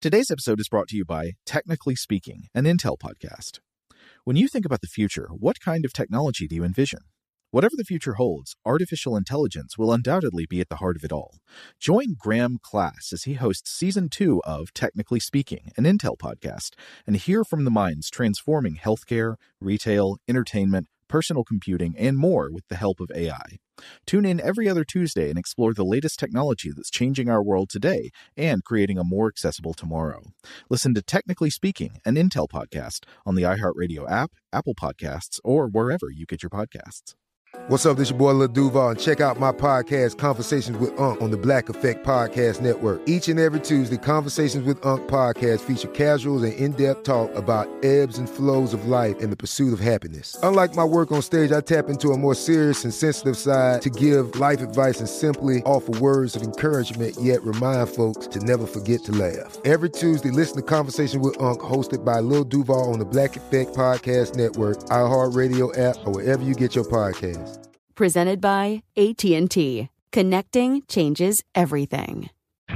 Today's episode is brought to you by Technically Speaking, an Intel podcast. When you think about the future, what kind of technology do you envision? Whatever the future holds, artificial intelligence will undoubtedly be at the heart of it all. Join Graham Class as he hosts Season 2 of Technically Speaking, an Intel podcast, and hear from the minds transforming healthcare, retail, entertainment, personal computing, and more with the help of AI. Tune in every other Tuesday and explore the latest technology that's changing our world today and creating a more accessible tomorrow. Listen to Technically Speaking, an Intel podcast on the iHeartRadio app, Apple Podcasts, or wherever you get your podcasts. What's up, this your boy Lil Duval, and check out my podcast, Conversations with Unc, on the Black Effect Podcast Network. Each and every Tuesday, Conversations with Unc podcast feature casuals and in-depth talk about ebbs and flows of life and the pursuit of happiness. Unlike my work on stage, I tap into a more serious and sensitive side to give life advice and simply offer words of encouragement, yet remind folks to never forget to laugh. Every Tuesday, listen to Conversations with Unc, hosted by Lil Duval on the Black Effect Podcast Network, iHeartRadio app, or wherever you get your podcasts. Presented by AT&T. Connecting changes everything.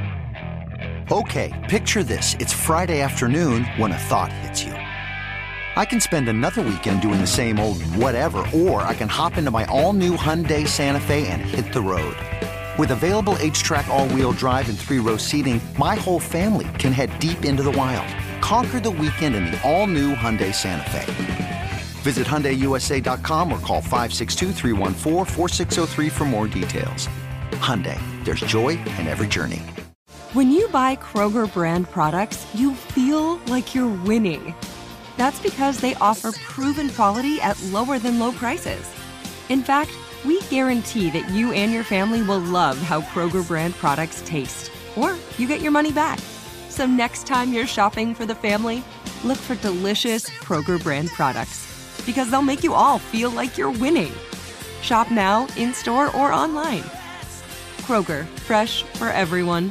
Okay, picture this. It's Friday afternoon when a thought hits you. I can spend another weekend doing the same old whatever, or I can hop into my all-new Hyundai Santa Fe and hit the road. With available H-Track all-wheel drive and 3-row seating, my whole family can head deep into the wild. Conquer the weekend in the all-new Hyundai Santa Fe. Visit HyundaiUSA.com or call 562-314-4603 for more details. Hyundai, there's joy in every journey. When you buy Kroger brand products, you feel like you're winning. That's because they offer proven quality at lower than low prices. In fact, we guarantee that you and your family will love how Kroger brand products taste, or you get your money back. So next time you're shopping for the family, look for delicious Kroger brand products, because they'll make you all feel like you're winning. Shop now, in-store, or online. Kroger, fresh for everyone.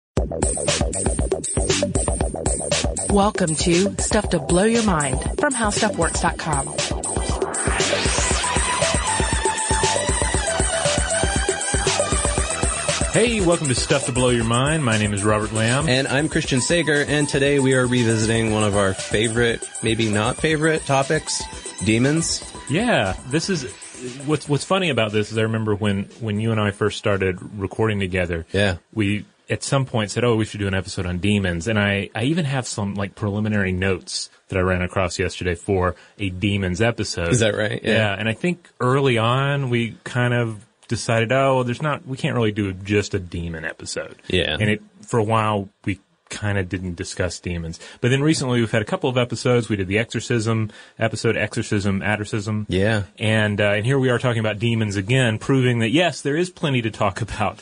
Welcome to Stuff to Blow Your Mind from HowStuffWorks.com. Hey, welcome to Stuff to Blow Your Mind. My name is Robert Lamb. And I'm Christian Sager, and today we are revisiting one of our favorite, maybe not favorite topics, demons. Yeah, this is what's funny about this is I remember when you and I first started recording together. Yeah. We at some point said, "Oh, we should do an episode on demons." And I even have some like preliminary notes that I ran across yesterday for a demons episode. Is that right? Yeah, and I think early on we kind of decided, we can't really do just a demon episode. Yeah. And for a while we kind of didn't discuss demons. But then recently we've had a couple of episodes. We did the Exorcism episode, Exorcism, Adorcism. Yeah. And here we are talking about demons again, proving that yes, there is plenty to talk about,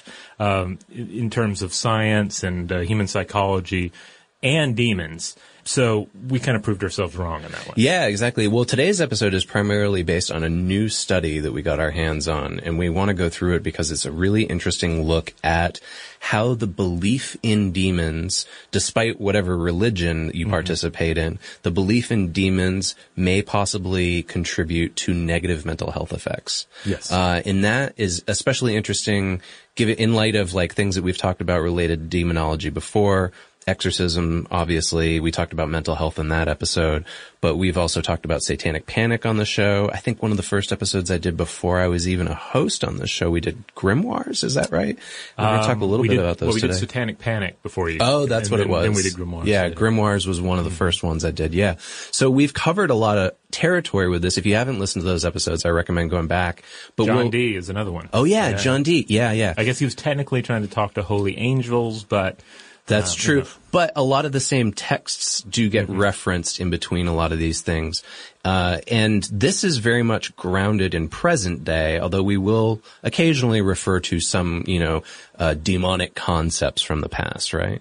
in terms of science and human psychology and demons. So we kind of proved ourselves wrong on that one. Yeah, exactly. Well, today's episode is primarily based on a new study that we got our hands on, and we want to go through it because it's a really interesting look at how the belief in demons, despite whatever religion you participate in, the belief in demons may possibly contribute to negative mental health effects. Yes. And that is especially interesting in light of like things that we've talked about related to demonology before. Exorcism, obviously. We talked about mental health in that episode, but we've also talked about satanic panic on the show. I think one of the first episodes I did before I was even a host on the show, we did grimoires. Is that right? We're going to talk a little bit about those today. We did satanic panic before you. Oh, that's what it was. Then we did grimoires. Yeah, grimoires was one of the first ones I did. Yeah. So we've covered a lot of territory with this. If you haven't listened to those episodes, I recommend going back. But John Dee is another one. Oh yeah, John Dee. Yeah. I guess he was technically trying to talk to holy angels, but that's true. But a lot of the same texts do get referenced in between a lot of these things. And this is very much grounded in present day, although we will occasionally refer to some, demonic concepts from the past, right?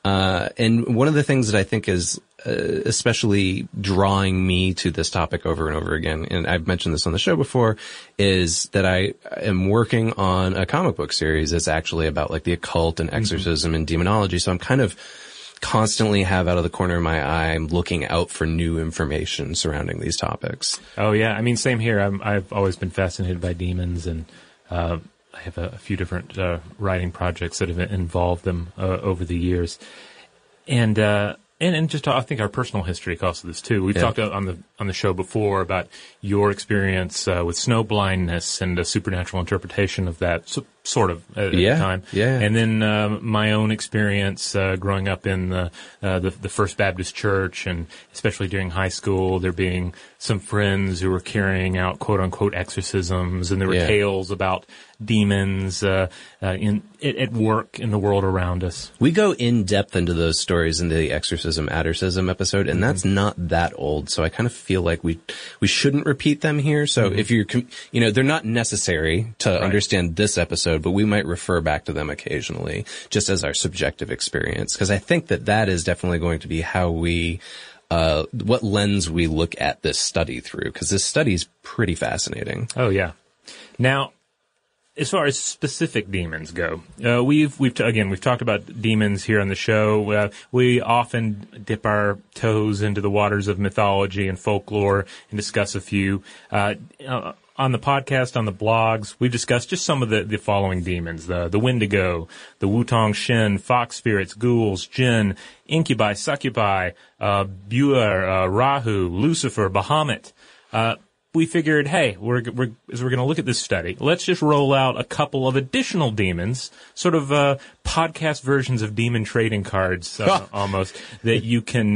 And one of the things that I think is especially drawing me to this topic over and over again, and I've mentioned this on the show before, is that I am working on a comic book series that's actually about like the occult and exorcism and demonology. So I'm kind of constantly have out of the corner of my eye, I'm looking out for new information surrounding these topics. Oh yeah. I mean, same here. I've always been fascinated by demons, and I have a few different writing projects that have involved them over the years. And just I think our personal history calls for this too. We've talked on the show before about your experience with snow blindness and a supernatural interpretation of that, sort of at the time. Yeah. And then my own experience growing up in the First Baptist Church, and especially during high school, there being some friends who were carrying out quote unquote exorcisms, and there were tales about demons at work in the world around us. We go in depth into those stories in the Exorcism Addercism episode, and that's not that old, so I kind of feel like we shouldn't repeat them here. So if you're, they're not necessary to understand this episode, but we might refer back to them occasionally, just as our subjective experience, because I think that is definitely going to be how we what lens we look at this study through, because this study is pretty fascinating. Oh yeah. Now, as far as specific demons go, we've talked about demons here on the show. We often dip our toes into the waters of mythology and folklore and discuss a few. On the podcast, on the blogs, we've discussed just some of the following demons: the Wendigo, the Wutong Shin, fox spirits, ghouls, jinn, incubi, succubi, Buer, Rahu, Lucifer, Bahamut. We figured, hey, as we're going to look at this study, let's just roll out a couple of additional demons, sort of podcast versions of demon trading cards, almost, that you can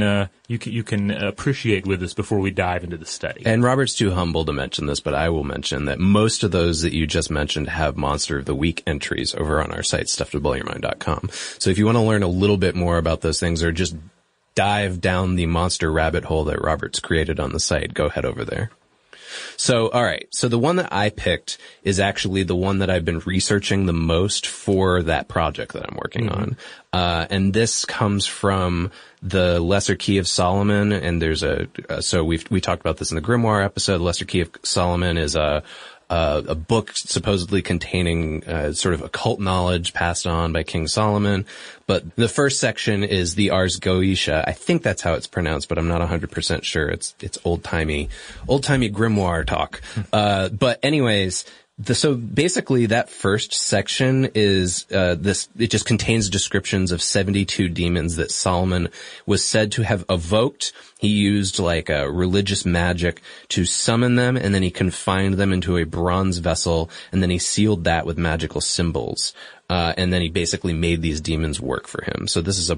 appreciate with us before we dive into the study. And Robert's too humble to mention this, but I will mention that most of those that you just mentioned have Monster of the Week entries over on our site, stufftoblowyourmind.com. So if you want to learn a little bit more about those things, or just dive down the monster rabbit hole that Robert's created on the site, go head over there. So, all right. So the one that I picked is actually the one that I've been researching the most for that project that I'm working on. And this comes from the Lesser Key of Solomon. And there's so we talked about this in the Grimoire episode. The Lesser Key of Solomon is a book supposedly containing sort of occult knowledge passed on by King Solomon. But the first section is the Ars Goetia. I think that's how it's pronounced, but I'm not 100% sure. It's old-timey grimoire talk. But anyways, so basically that first section is it just contains descriptions of 72 demons that Solomon was said to have evoked. He used like a religious magic to summon them, and then he confined them into a bronze vessel, and then he sealed that with magical symbols. And then he basically made these demons work for him. So this is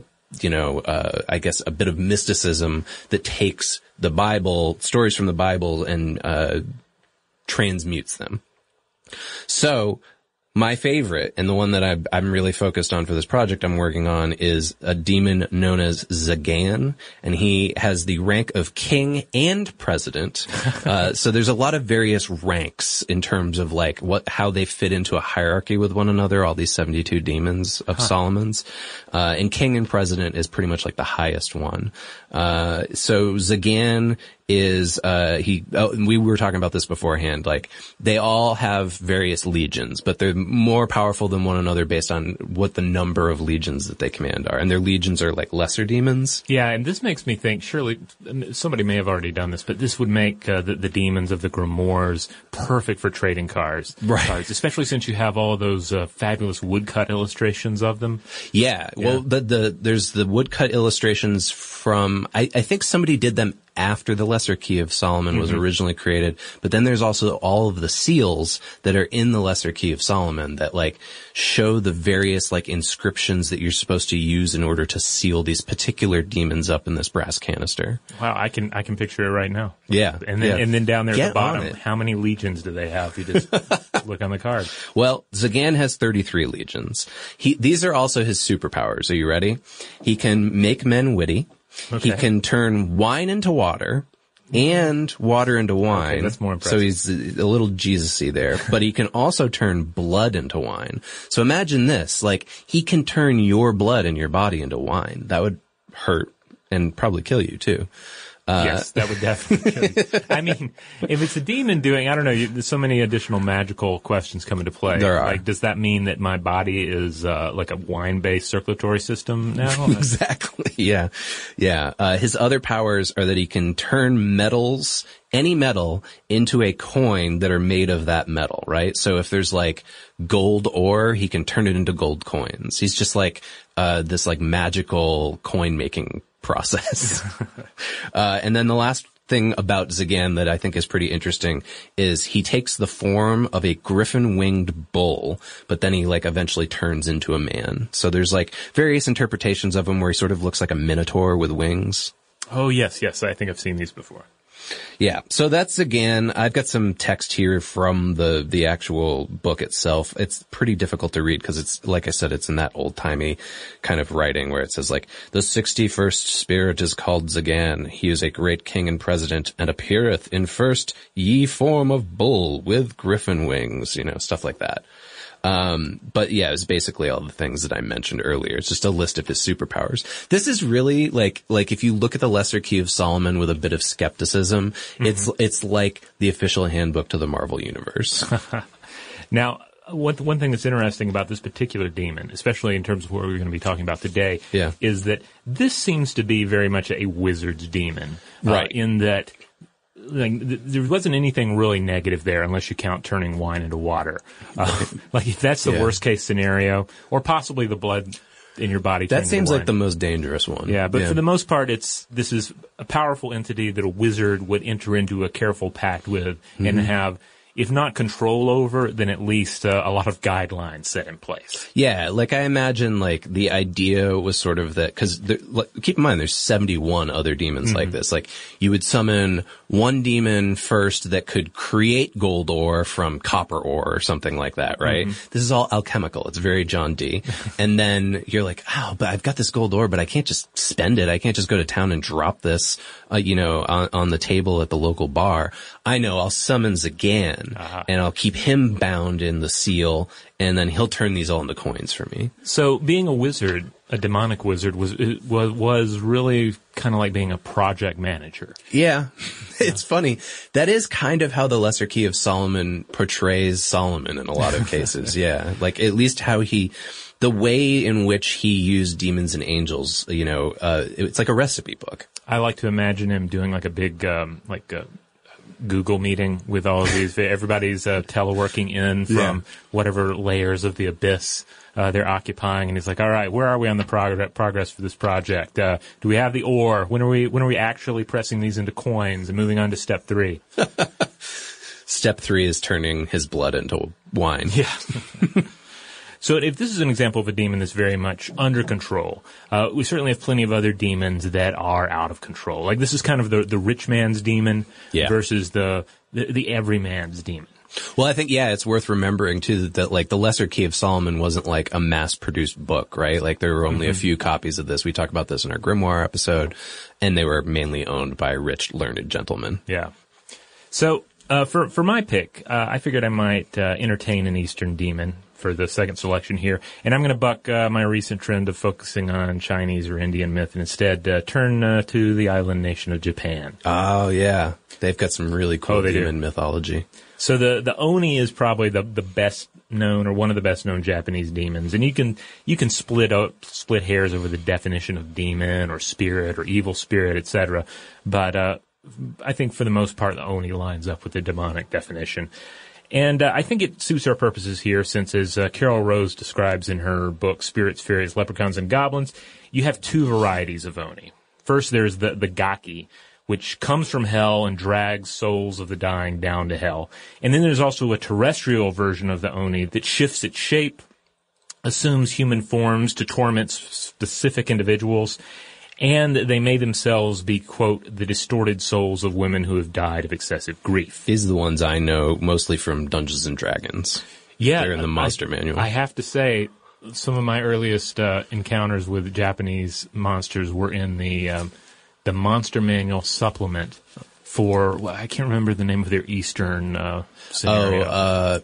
I guess a bit of mysticism that takes the Bible, stories from the Bible, and transmutes them. So my favorite, and the one that I'm really focused on for this project I'm working on, is a demon known as Zagan, and he has the rank of king and president. So there's a lot of various ranks in terms of like how they fit into a hierarchy with one another, all these 72 demons of Solomon's. And king and president is pretty much like the highest one. So Zagan is, we were talking about this beforehand, like, they all have various legions, but they're more powerful than one another based on what the number of legions that they command are. And their legions are like lesser demons. Yeah, and this makes me think, surely, somebody may have already done this, but this would make the demons of the Grimoires perfect for trading cards. Right. Cards, especially since you have all of those fabulous woodcut illustrations of them. Yeah. Well, there's the woodcut illustrations from, I think somebody did them after the Lesser Key of Solomon was originally created, but then there's also all of the seals that are in the Lesser Key of Solomon that like show the various like inscriptions that you're supposed to use in order to seal these particular demons up in this brass canister. Wow, I can picture it right now. Yeah. And then down there at the bottom, how many legions do they have? You just look on the card. Well, Zagan has 33 legions. These are also his superpowers. Are you ready? He can make men witty. Okay. He can turn wine into water and water into wine. Okay, that's more impressive. So he's a little Jesus-y there. But he can also turn blood into wine. So imagine this, like, he can turn your blood in your body into wine. That would hurt and probably kill you too. Yes, that would definitely. I mean, if it's a demon doing, I don't know. There's so many additional magical questions come into play. There are. Like, does that mean that my body is like a wine-based circulatory system now? Exactly. Yeah. His other powers are that he can turn metals, any metal, into a coin that are made of that metal, right? So if there's like gold ore, he can turn it into gold coins. He's just like this like magical coin making process. And then the last thing about Zagan that I think is pretty interesting is he takes the form of a griffin-winged bull, but then he like eventually turns into a man. So there's like various interpretations of him where he sort of looks like a minotaur with wings. Oh, yes. I think I've seen these before. Yeah. So that's Zagan. I've got some text here from the actual book itself. It's pretty difficult to read because it's, like I said, it's in that old-timey kind of writing where it says like, the 61st spirit is called Zagan. He is a great king and president and appeareth in first ye form of bull with griffin wings, stuff like that. But yeah, it's basically all the things that I mentioned earlier. It's just a list of his superpowers. This is really like if you look at the Lesser Key of Solomon with a bit of skepticism, it's like the official handbook to the Marvel Universe. Now, one thing that's interesting about this particular demon, especially in terms of what we're going to be talking about today, is that this seems to be very much a wizard's demon. Right. In that, like, there wasn't anything really negative there unless you count turning wine into water. Like, if that's the worst case scenario, or possibly the blood in your body. That seems like the most dangerous one. Yeah, but for the most part, this is a powerful entity that a wizard would enter into a careful pact with and have, if not control over, then at least a lot of guidelines set in place. Yeah, like I imagine like the idea was sort of that, because keep in mind there's 71 other demons like this. Like you would summon one demon first that could create gold ore from copper ore or something like that, right? This is all alchemical. It's very John Dee. And then you're like, oh, but I've got this gold ore, but I can't just spend it. I can't just go to town and drop this, on the table at the local bar. I know, I'll summon Zagan. And I'll keep him bound in the seal, and then he'll turn these all into coins for me. So being a wizard, a demonic wizard, was really kind of like being a project manager. Yeah. It's funny. That is kind of how the Lesser Key of Solomon portrays Solomon in a lot of cases. Yeah. Like at least how the way in which he used demons and angels, it's like a recipe book. I like to imagine him doing like a big, Google meeting with all of these. Everybody's teleworking in from whatever layers of the abyss they're occupying, and he's like, "All right, where are we on the progress for this project? Do we have the ore? When are we actually pressing these into coins and moving on to step 3?" Step 3 is turning his blood into wine. Yeah. So if this is an example of a demon that's very much under control, we certainly have plenty of other demons that are out of control. Like this is kind of the rich man's demon versus the everyman's demon. Well, I think, it's worth remembering too that like the Lesser Key of Solomon wasn't like a mass-produced book, right? Like there were only a few copies of this. We talked about this in our Grimoire episode, and they were mainly owned by rich, learned gentlemen. Yeah. So, for my pick, I figured I might entertain an Eastern demon for the second selection here. And I'm going to buck my recent trend of focusing on Chinese or Indian myth and instead turn to the island nation of Japan. Oh, yeah. They've got some really cool demon mythology. So the Oni is probably the best known or one of the best known Japanese demons. And you can split hairs over the definition of demon or spirit or evil spirit, etc. But I think for the most part the Oni lines up with the demonic definition. And I think it suits our purposes here since, as Carol Rose describes in her book, Spirits, Fairies, Leprechauns, and Goblins, you have two varieties of Oni. First, there's the Gaki, which comes from hell and drags souls of the dying down to hell. And then there's also a terrestrial version of the Oni that shifts its shape, assumes human forms to torment specific individuals, and they may themselves be, quote, the distorted souls of women who have died of excessive grief. These are the ones I know mostly from Dungeons & Dragons. Yeah. They're in the monster manual. I have to say, some of my earliest encounters with Japanese monsters were in the monster manual supplement for, I can't remember the name of their Eastern scenario.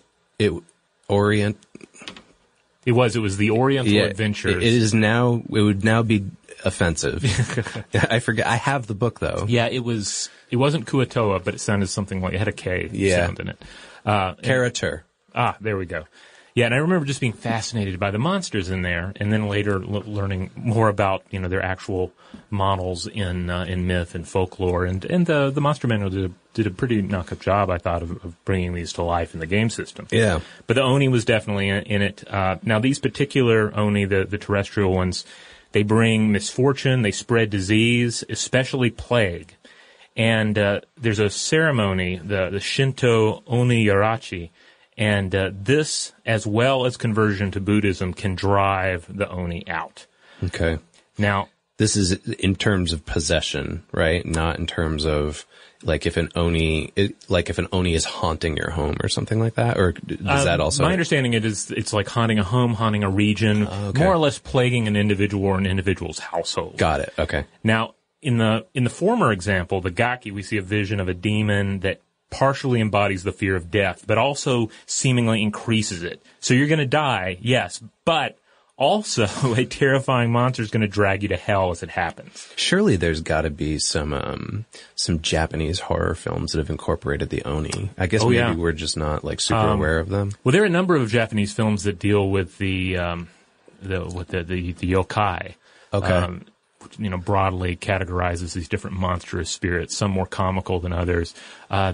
Orient. It was the Oriental Adventures. It would now be offensive. I forget. I have the book though. Yeah, it wasn't Kuatoa, but it sounded something like it had a K sound in it. Karatur. There we go. Yeah, and I remember just being fascinated by the monsters in there, and then later learning more about their actual models in myth and folklore, and the Monster Manual did a pretty knock-up job, I thought, of bringing these to life in the game system. Yeah, but the Oni was definitely in it. Now these particular Oni, the terrestrial ones, they bring misfortune, they spread disease, especially plague, and there's a ceremony, the Shinto Oni Yarachi. And this, as well as conversion to Buddhism, can drive the Oni out. Okay. Now, this is in terms of possession, right? Not in terms of like if an Oni is haunting your home or something like that, or does that also? My understanding it's like haunting a home, haunting a region, more or less plaguing an individual or an individual's household. Got it. Okay. Now, in the former example, the Gaki, we see a vision of a demon that partially embodies the fear of death, but also seemingly increases it. So you're going to die, yes, but also a terrifying monster is going to drag you to hell as it happens. Surely there's got to be some Japanese horror films that have incorporated the Oni. I guess we're just not like super aware of them. Well, there are a number of Japanese films that deal with the yokai. Okay. Broadly categorizes these different monstrous spirits, some more comical than others. I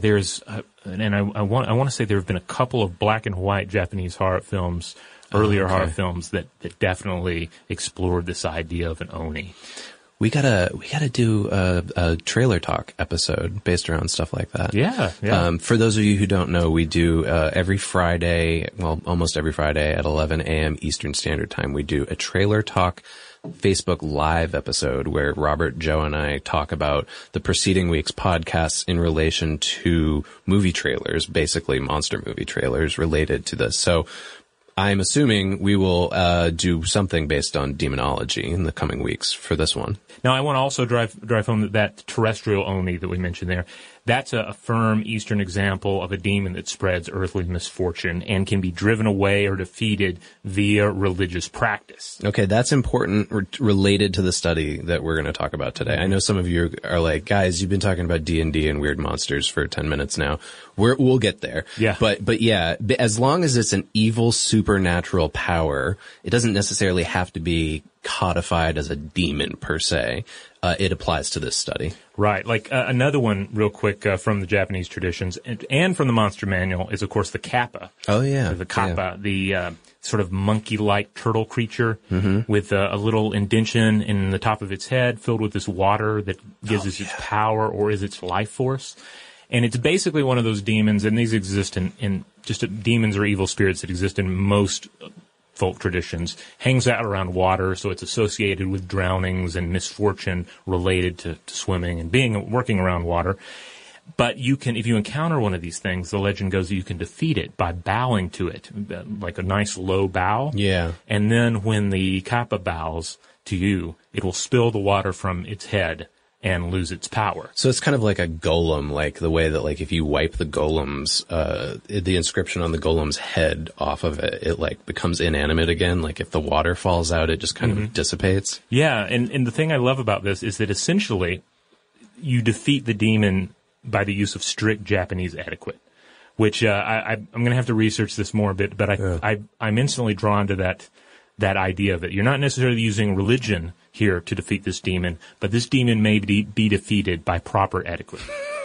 want to say there have been a couple of black and white Japanese horror films, earlier horror films that definitely explored this idea of an Oni. We gotta do a trailer talk episode based around stuff like that. Yeah. For those of you who don't know, we do every Friday, almost every Friday at 11 a.m. Eastern Standard Time. We do a trailer talk Facebook Live episode where Robert, Joe, and I talk about the preceding week's podcasts in relation to movie trailers, basically monster movie trailers related to this. So I'm assuming we will do something based on demonology in the coming weeks for this one. Now, I want to also drive home that terrestrial Oni that we mentioned there. That's a firm Eastern example of a demon that spreads earthly misfortune and can be driven away or defeated via religious practice. Okay, that's important related to the study that we're going to talk about today. I know some of you are like, guys, you've been talking about D&D and weird monsters for 10 minutes now. We'll get there. Yeah. But yeah, as long as it's an evil supernatural power, it doesn't necessarily have to be codified as a demon per se. It applies to this study. Right. Like another one real quick from the Japanese traditions and from the Monster Manual is, of course, the Kappa. Oh, yeah. The Kappa, the sort of monkey-like turtle creature with a little indention in the top of its head filled with this water that gives it its power or is its life force. And it's basically one of those demons, and these exist in demons or evil spirits that exist in most folk traditions, hangs out around water, so it's associated with drownings and misfortune related to swimming and working around water. But you can, if you encounter one of these things, the legend goes that you can defeat it by bowing to it, like a nice low bow. Yeah. And then when the Kappa bows to you, it will spill the water from its head and lose its power. So it's kind of like a golem, like the way that, like, if you wipe the golem's, the inscription on the golem's head off of it, it like becomes inanimate again. Like if the water falls out, it just kind of dissipates. Yeah. And the thing I love about this is that essentially you defeat the demon by the use of strict Japanese etiquette, which, I'm going to have to research this more a bit, but I'm instantly drawn to that idea that you're not necessarily using religion here to defeat this demon, but this demon may be defeated by proper etiquette.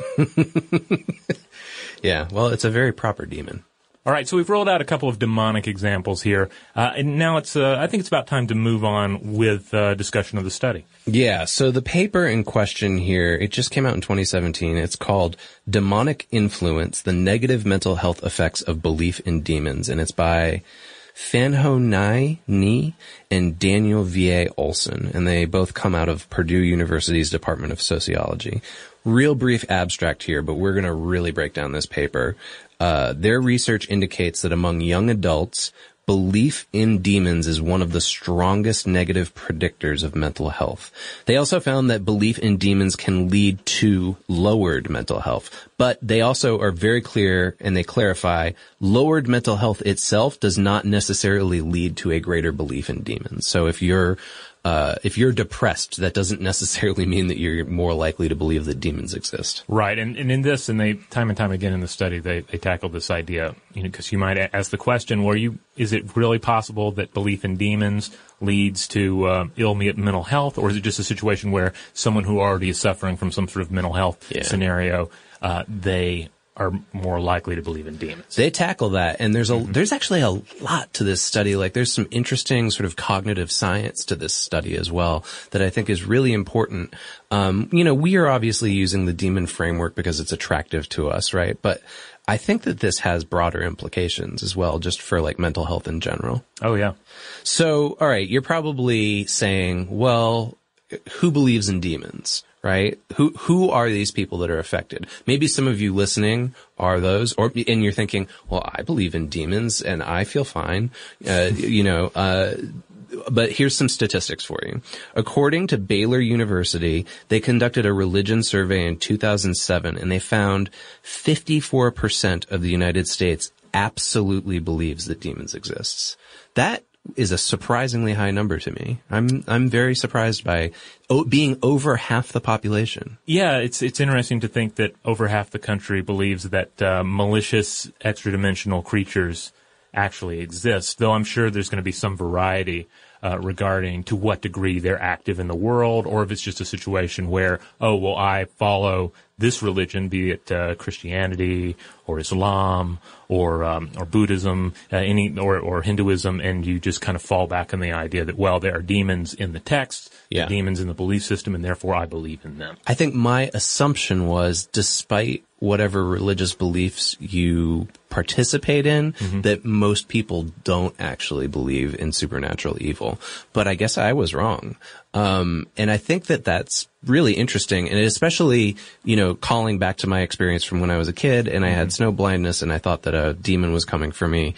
Yeah, well, it's a very proper demon. All right, so we've rolled out a couple of demonic examples here, and now I think it's about time to move on with discussion of the study. Yeah, so the paper in question here, it just came out in 2017. It's called Demonic Influence, the Negative Mental Health Effects of Belief in Demons, and it's by Fanho Ni and Daniel V.A. Olson, and they both come out of Purdue University's Department of Sociology. Real brief abstract here, but we're going to really break down this paper. Their research indicates that among young adults, belief in demons is one of the strongest negative predictors of mental health. They also found that belief in demons can lead to lowered mental health. But they also are very clear, and they clarify, lowered mental health itself does not necessarily lead to a greater belief in demons. So if you're if you're depressed, that doesn't necessarily mean that you're more likely to believe that demons exist. Right. And in this, and they, time and time again in the study, they tackled this idea, because you might ask the question, is it really possible that belief in demons leads to ill mental health, or is it just a situation where someone who already is suffering from some sort of mental health scenario, they are more likely to believe in demons? They tackle that, and there's actually a lot to this study. Like, there's some interesting sort of cognitive science to this study as well that I think is really important. We are obviously using the demon framework because it's attractive to us, right? But I think that this has broader implications as well, just for like mental health in general. Oh, yeah. So, all right, you're probably saying, well, who believes in demons? Right? Who are these people that are affected? Maybe some of you listening are those, and you're thinking, well, I believe in demons and I feel fine. But here's some statistics for you. According to Baylor University, they conducted a religion survey in 2007, and they found 54% of the United States absolutely believes that demons exist. That is a surprisingly high number to me. I'm very surprised by being over half the population. Yeah, it's interesting to think that over half the country believes that malicious extra-dimensional creatures actually exist, though I'm sure there's going to be some variety regarding to what degree they're active in the world, or if it's just a situation where, I follow this religion, be it Christianity or Islam or Buddhism, or Hinduism, and you just kind of fall back on the idea that, there are demons in the text, demons in the belief system, and therefore I believe in them. I think my assumption was, despite whatever religious beliefs you participate in, that most people don't actually believe in supernatural evil. But I guess I was wrong. And I think that that's really interesting. And especially, calling back to my experience from when I was a kid and I had snow blindness and I thought that a demon was coming for me.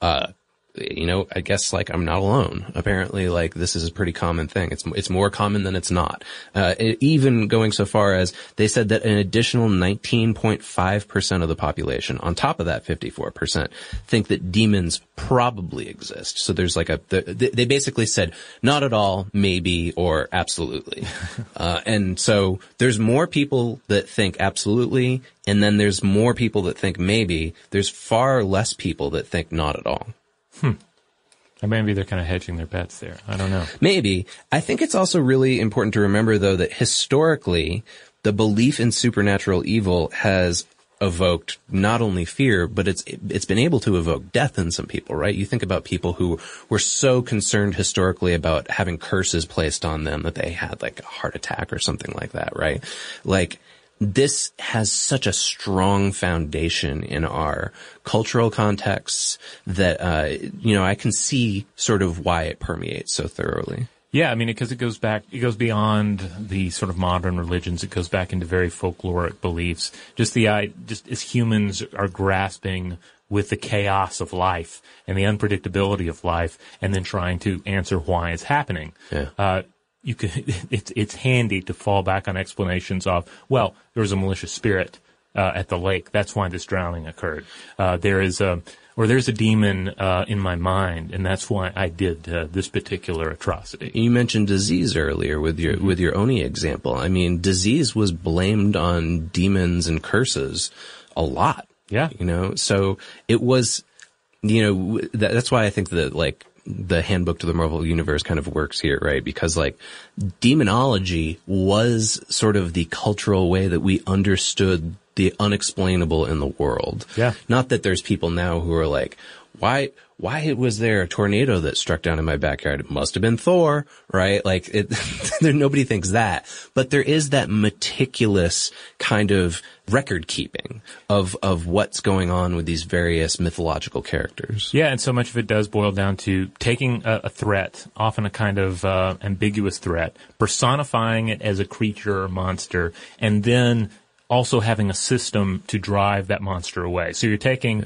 I guess I'm not alone. Apparently, this is a pretty common thing. It's more common than it's not. Even going so far as they said that an additional 19.5% of the population, on top of that 54%, think that demons probably exist. So there's they basically said not at all, maybe, or absolutely. And so there's more people that think absolutely, and then there's more people that think maybe. There's far less people that think not at all. Maybe they're kind of hedging their bets there. I don't know. Maybe. I think it's also really important to remember, though, that historically, the belief in supernatural evil has evoked not only fear, but it's been able to evoke death in some people, right? You think about people who were so concerned historically about having curses placed on them that they had a heart attack or something like that, right? This has such a strong foundation in our cultural contexts that, I can see sort of why it permeates so thoroughly. Yeah, because it goes beyond the sort of modern religions. It goes back into very folkloric beliefs. Just as humans are grasping with the chaos of life and the unpredictability of life, and then trying to answer why it's happening. Yeah. It's handy to fall back on explanations of, there was a malicious spirit at the lake. That's why this drowning occurred. There's a demon in my mind, and that's why I did this particular atrocity. You mentioned disease earlier with your Oni example. Disease was blamed on demons and curses a lot. Yeah. So it was, that's why I think that the handbook to the Marvel Universe kind of works here, right? Because demonology was sort of the cultural way that we understood the unexplainable in the world. Yeah. Not that there's people now who are why was there a tornado that struck down in my backyard? It must have been Thor, right? Nobody thinks that. But there is that meticulous kind of record keeping of what's going on with these various mythological characters. Yeah, and so much of it does boil down to taking a threat, often a kind of ambiguous threat, personifying it as a creature or monster, and then also having a system to drive that monster away. So you're taking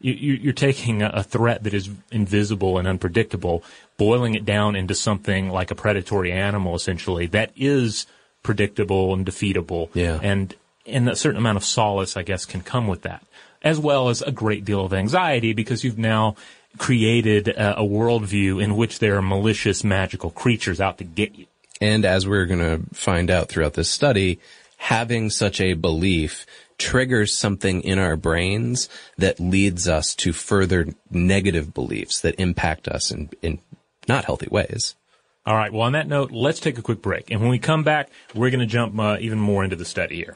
a threat that is invisible and unpredictable, boiling it down into something like a predatory animal, essentially, that is predictable and defeatable. Yeah. And a certain amount of solace, I guess, can come with that, as well as a great deal of anxiety, because you've now created a worldview in which there are malicious, magical creatures out to get you. And as we're going to find out throughout this study, having such a belief triggers something in our brains that leads us to further negative beliefs that impact us in not healthy ways. All right. Well, on that note, let's take a quick break. And when we come back, we're going to jump even more into the study here.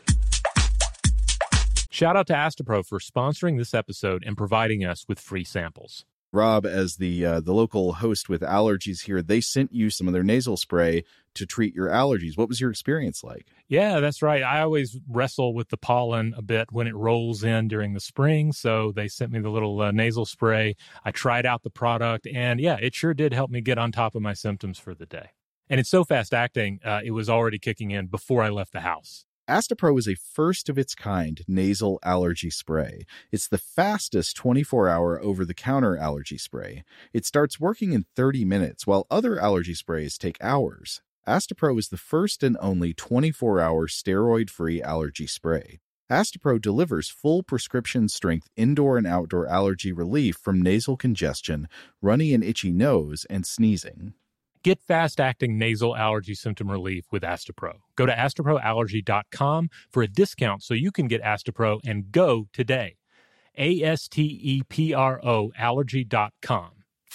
Shout out to Astepro for sponsoring this episode and providing us with free samples. Rob, as the local host with allergies here, they sent you some of their nasal spray to treat your allergies. What was your experience like? Yeah, that's right. I always wrestle with the pollen a bit when it rolls in during the spring, so they sent me the little nasal spray. I tried out the product, and yeah, it sure did help me get on top of my symptoms for the day. And it's so fast-acting, it was already kicking in before I left the house. Astepro is a first-of-its-kind nasal allergy spray. It's the fastest 24-hour over-the-counter allergy spray. It starts working in 30 minutes, while other allergy sprays take hours. Astepro is the first and only 24-hour steroid-free allergy spray. Astepro delivers full prescription-strength indoor and outdoor allergy relief from nasal congestion, runny and itchy nose, and sneezing. Get fast-acting nasal allergy symptom relief with Astepro. Go to asteproallergy.com for a discount so you can get Astepro and go today. ASTEPRO allergy.com.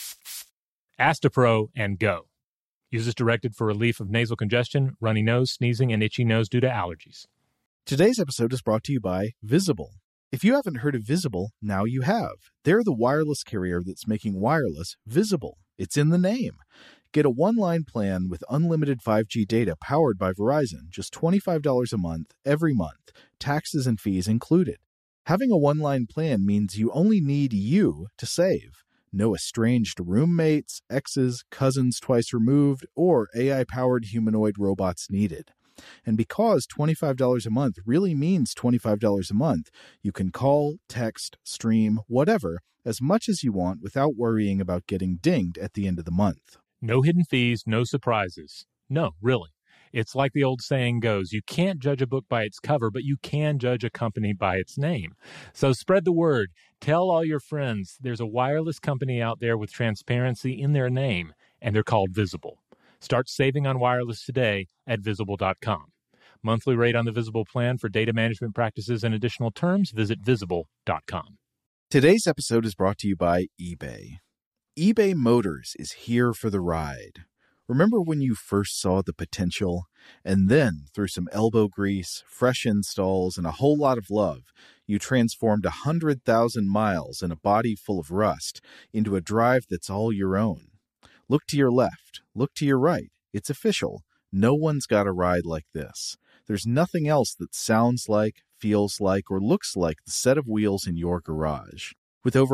Astepro and go. Use as directed for relief of nasal congestion, runny nose, sneezing, and itchy nose due to allergies. Today's episode is brought to you by Visible. If you haven't heard of Visible, now you have. They're the wireless carrier that's making wireless visible. It's in the name. Get a one-line plan with unlimited 5G data powered by Verizon, just $25 a month, every month, taxes and fees included. Having a one-line plan means you only need you to save. No estranged roommates, exes, cousins twice removed, or AI-powered humanoid robots needed. And because $25 a month really means $25 a month, you can call, text, stream, whatever, as much as you want without worrying about getting dinged at the end of the month. No hidden fees, no surprises. No, really. It's like the old saying goes, you can't judge a book by its cover, but you can judge a company by its name. So spread the word. Tell all your friends there's a wireless company out there with transparency in their name, and they're called Visible. Start saving on wireless today at Visible.com. Monthly rate on the Visible plan for data management practices and additional terms, visit Visible.com. Today's episode is brought to you by eBay. eBay Motors is here for the ride. Remember when you first saw the potential? And then, through some elbow grease, fresh installs, and a whole lot of love, you transformed 100,000 miles and a body full of rust into a drive that's all your own. Look to your left. Look to your right. It's official. No one's got a ride like this. There's nothing else that sounds like, feels like, or looks like the set of wheels in your garage. With over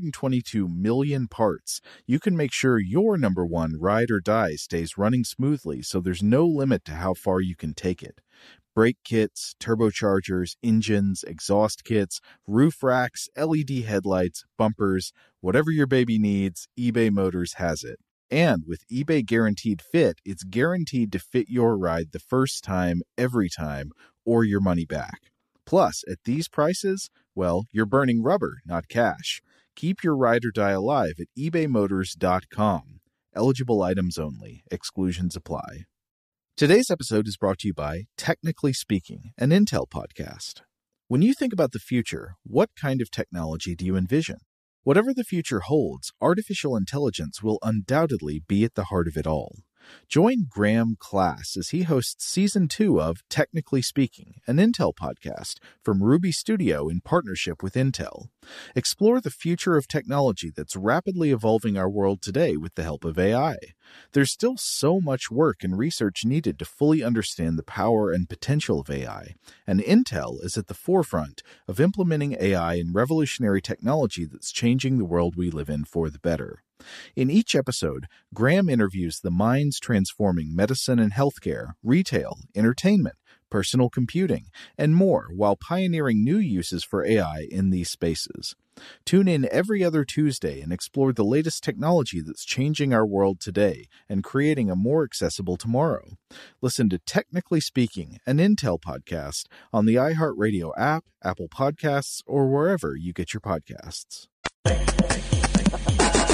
122 million parts, you can make sure your number one ride or die stays running smoothly so there's no limit to how far you can take it. Brake kits, turbochargers, engines, exhaust kits, roof racks, LED headlights, bumpers, whatever your baby needs, eBay Motors has it. And with eBay Guaranteed Fit, it's guaranteed to fit your ride the first time, every time, or your money back. Plus, at these prices, well, you're burning rubber, not cash. Keep your ride or die alive at ebaymotors.com. Eligible items only. Exclusions apply. Today's episode is brought to you by Technically Speaking, an Intel podcast. When you think about the future, what kind of technology do you envision? Whatever the future holds, artificial intelligence will undoubtedly be at the heart of it all. Join Graham Class as he hosts Season 2 of Technically Speaking, an Intel podcast from Ruby Studio in partnership with Intel. Explore the future of technology that's rapidly evolving our world today with the help of AI. There's still so much work and research needed to fully understand the power and potential of AI, and Intel is at the forefront of implementing AI in revolutionary technology that's changing the world we live in for the better. In each episode, Graham interviews the minds transforming medicine and healthcare, retail, entertainment, personal computing, and more while pioneering new uses for AI in these spaces. Tune in every other Tuesday and explore the latest technology that's changing our world today and creating a more accessible tomorrow. Listen to Technically Speaking, an Intel podcast on the iHeartRadio app, Apple Podcasts, or wherever you get your podcasts.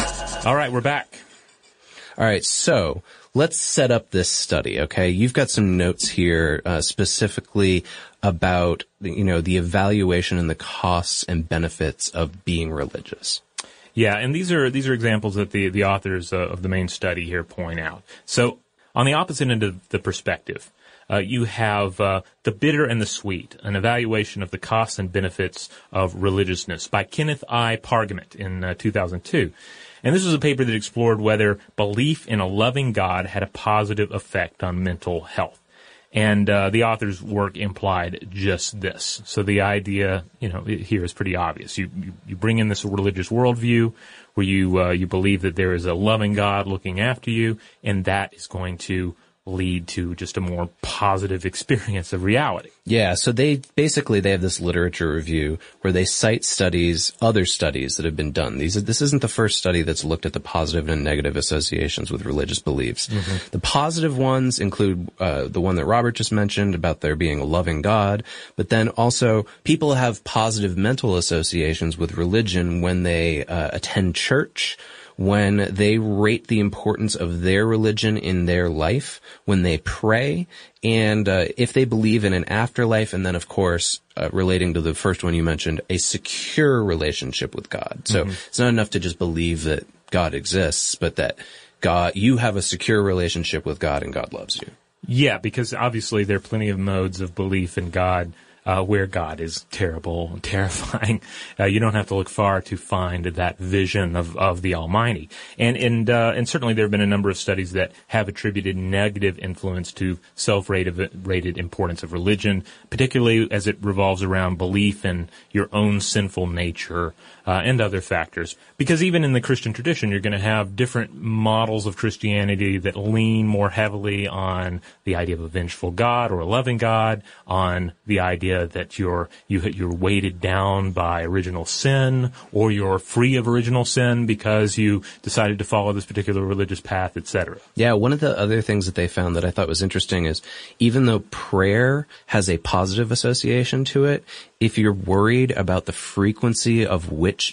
All right, we're back. All right, so let's set up this study, okay? You've got some notes here specifically about, the evaluation and the costs and benefits of being religious. Yeah, and these are examples that the authors of the main study here point out. So on the opposite end of the perspective, you have The Bitter and the Sweet, an evaluation of the costs and benefits of religiousness by Kenneth I. Pargament in 2002. And this was a paper that explored whether belief in a loving God had a positive effect on mental health. And the author's work implied just this. So the idea, here is pretty obvious. You bring in this religious worldview where you believe that there is a loving God looking after you, and that is going to lead to just a more positive experience of reality. Yeah, so they have this literature review where they cite other studies that have been done. This isn't the first study that's looked at the positive and negative associations with religious beliefs. Mm-hmm. The positive ones include the one that Robert just mentioned about there being a loving God, but then also people have positive mental associations with religion when they attend church, when they rate the importance of their religion in their life, when they pray, and if they believe in an afterlife, and then, of course, relating to the first one you mentioned, a secure relationship with God. So It's not enough to just believe that God exists, but that you have a secure relationship with God and God loves you. Yeah, because obviously there are plenty of modes of belief in God where God is terrible and terrifying. You don't have to look far to find that vision of the Almighty. And certainly there have been a number of studies that have attributed negative influence to self-rated importance of religion, particularly as it revolves around belief in your own sinful nature and other factors. Because even in the Christian tradition, you're going to have different models of Christianity that lean more heavily on the idea of a vengeful God or a loving God, on the idea that you're weighted down by original sin, or you're free of original sin because you decided to follow this particular religious path, etc. Yeah, one of the other things that they found that I thought was interesting is even though prayer has a positive association to it, if you're worried about the frequency of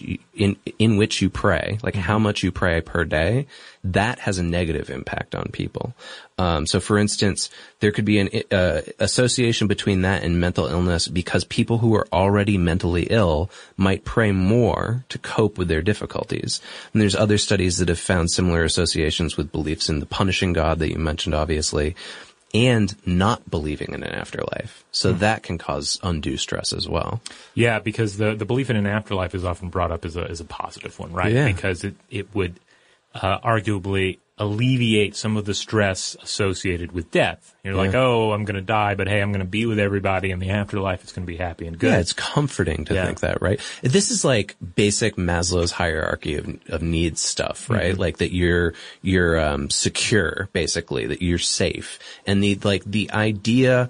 in which you pray, like how much you pray per day, that has a negative impact on people. So for instance, there could be an association between that and mental illness because people who are already mentally ill might pray more to cope with their difficulties. And there's other studies that have found similar associations with beliefs in the punishing God that you mentioned, obviously, and not believing in an afterlife. So that can cause undue stress as well. Yeah, because the belief in an afterlife is often brought up as a positive one, right? Yeah. Because it would arguably alleviate some of the stress associated with death. You're like, oh, I'm going to die, but hey, I'm going to be with everybody in the afterlife. It's going to be happy and good. Yeah, it's comforting to think that, right? This is like basic Maslow's hierarchy of needs stuff, right? Mm-hmm. Like that you're secure, basically, that you're safe. And the idea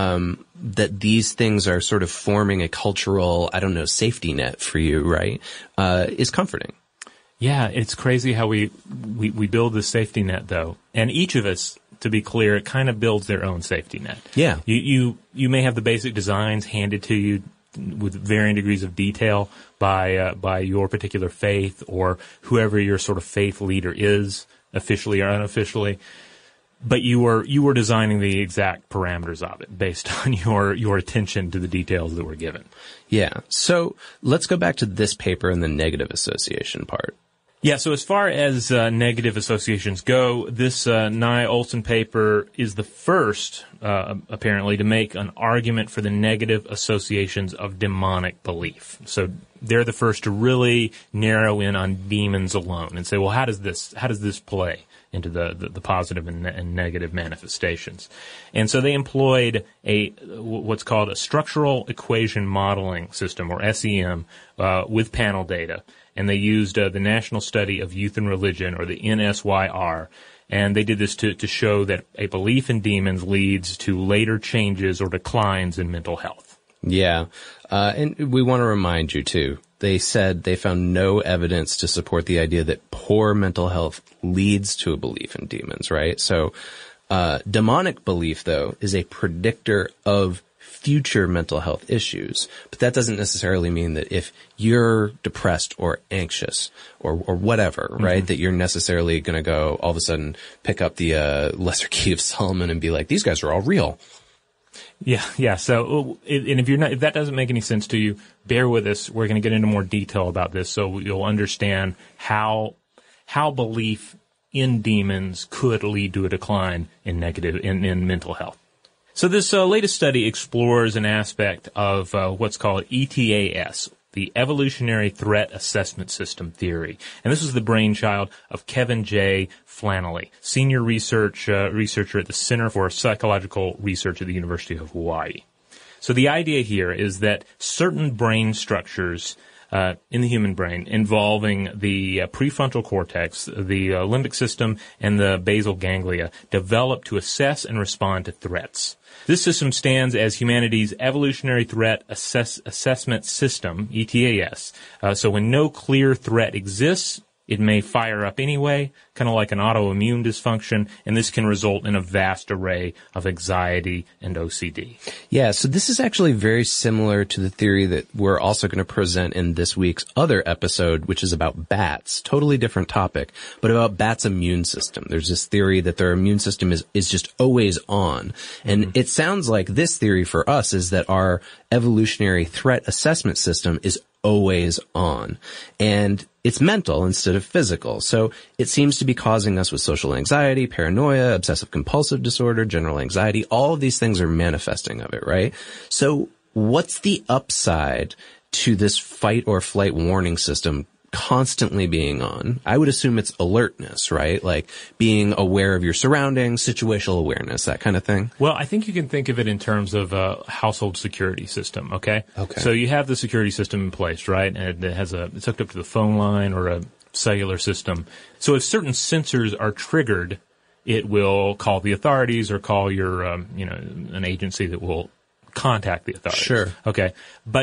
that these things are sort of forming a cultural, safety net for you, right? Is comforting. Yeah, it's crazy how we build this safety net, though. And each of us, to be clear, it kind of builds their own safety net. Yeah. You may have the basic designs handed to you with varying degrees of detail by your particular faith or whoever your sort of faith leader is, officially or unofficially. But you were designing the exact parameters of it based on your attention to the details that were given. Yeah. So let's go back to this paper and the negative association part. Yeah, so as far as negative associations go, this Nye Olson paper is the first, apparently, to make an argument for the negative associations of demonic belief. So they're the first to really narrow in on demons alone and say, well, how does this play into the positive and negative manifestations? And so they employed what's called a structural equation modeling system, or SEM, with panel data. And they used the National Study of Youth and Religion, or the NSYR, and they did this to show that a belief in demons leads to later changes or declines in mental health. Yeah, and we want to remind you, too, they said they found no evidence to support the idea that poor mental health leads to a belief in demons, right? So demonic belief, though, is a predictor of future mental health issues. But that doesn't necessarily mean that if you're depressed or anxious or whatever, right, that you're necessarily going to go all of a sudden pick up the Lesser Key of Solomon and be like, these guys are all real. Yeah. So, and if that doesn't make any sense to you, bear with us. We're going to get into more detail about this, so you'll understand how belief in demons could lead to a decline in mental health. So this latest study explores an aspect of what's called ETAS, the Evolutionary Threat Assessment System theory. And this was the brainchild of Kevin J. Flannelly, senior researcher at the Center for Psychological Research at the University of Hawaii. So the idea here is that certain brain structures in the human brain involving the prefrontal cortex, the limbic system, and the basal ganglia develop to assess and respond to threats. This system stands as humanity's Evolutionary Threat Assessment System, ETAS. So when no clear threat exists, it may fire up anyway, kind of like an autoimmune dysfunction, and this can result in a vast array of anxiety and OCD. Yeah, so this is actually very similar to the theory that we're also going to present in this week's other episode, which is about bats. Totally different topic, but about bats' immune system. There's this theory that their immune system is just always on. And it sounds like this theory for us is that our evolutionary threat assessment system is always on. And it's mental instead of physical. So it seems to be causing us with social anxiety, paranoia, obsessive compulsive disorder, general anxiety. All of these things are manifesting of it, right? So what's the upside to this fight or flight warning system constantly being on? I would assume it's alertness, right? Like being aware of your surroundings, situational awareness, that kind of thing. Well, I think you can think of it in terms of a household security system, okay? Okay. So you have the security system in place, right? And it's hooked up to the phone line or a cellular system. So if certain sensors are triggered, it will call the authorities or call your, an agency that will contact the authorities. Sure. Okay. But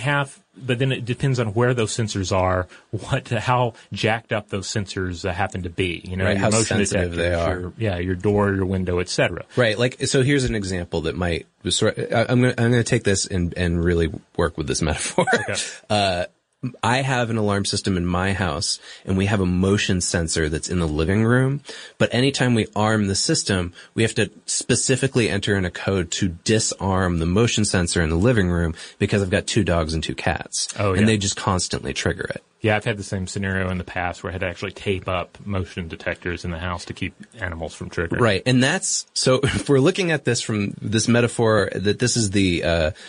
then it depends on where those sensors are, how jacked up those sensors happen to be. Right, your how motion sensitive they are. Your door, your window, etc. Right. Like, so here's an example that might, I'm going to take this and really work with this metaphor. Okay. I have an alarm system in my house, and we have a motion sensor that's in the living room. But anytime we arm the system, we have to specifically enter in a code to disarm the motion sensor in the living room because I've got 2 dogs and 2 cats. Oh, yeah. And they just constantly trigger it. Yeah, I've had the same scenario in the past where I had to actually tape up motion detectors in the house to keep animals from triggering. Right. And so if we're looking at this from this metaphor that this is the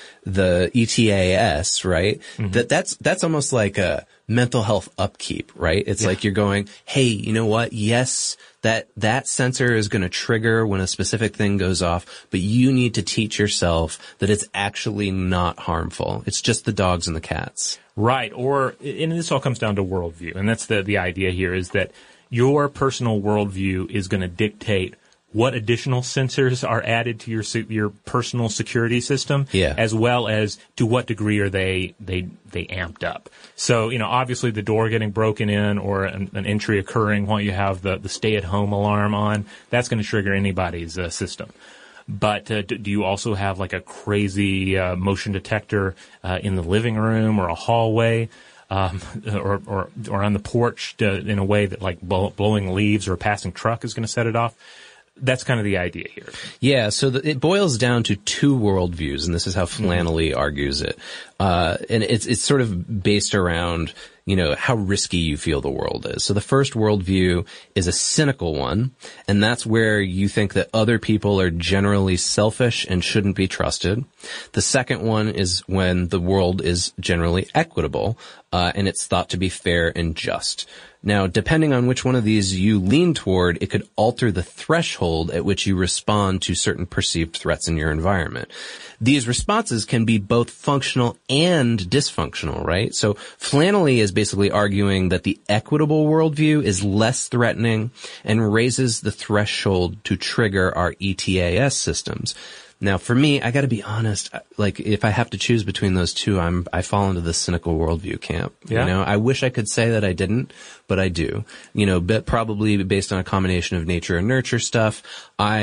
ETAS, right? Mm-hmm. That's almost like a mental health upkeep, right? It's like you're going, hey, you know what? Yes, that sensor is going to trigger when a specific thing goes off, but you need to teach yourself that it's actually not harmful. It's just the dogs and the cats. Right. And this all comes down to worldview. And that's the idea here is that your personal worldview is going to dictate what additional sensors are added to your personal security system, as well as to what degree are they amped up. So, obviously the door getting broken in or an entry occurring while you have the stay-at-home alarm on, that's going to trigger anybody's system. But do you also have like a crazy motion detector in the living room or a hallway? Or on the porch in a way that like blowing leaves or a passing truck is going to set it off? That's kind of the idea here. Yeah, so it boils down to 2 worldviews, and this is how Flannelly argues it. And it's sort of based around, how risky you feel the world is. So the first worldview is a cynical one, and that's where you think that other people are generally selfish and shouldn't be trusted. The second one is when the world is generally equitable, and it's thought to be fair and just. Now, depending on which one of these you lean toward, it could alter the threshold at which you respond to certain perceived threats in your environment. These responses can be both functional and dysfunctional, right? So Flannelly is basically arguing that the equitable worldview is less threatening and raises the threshold to trigger our ETAS systems. Now, for me, I got to be honest. Like, if I have to choose between those two, I fall into the cynical worldview camp. Yeah. I wish I could say that I didn't, but I do. But probably based on a combination of nature and nurture stuff, I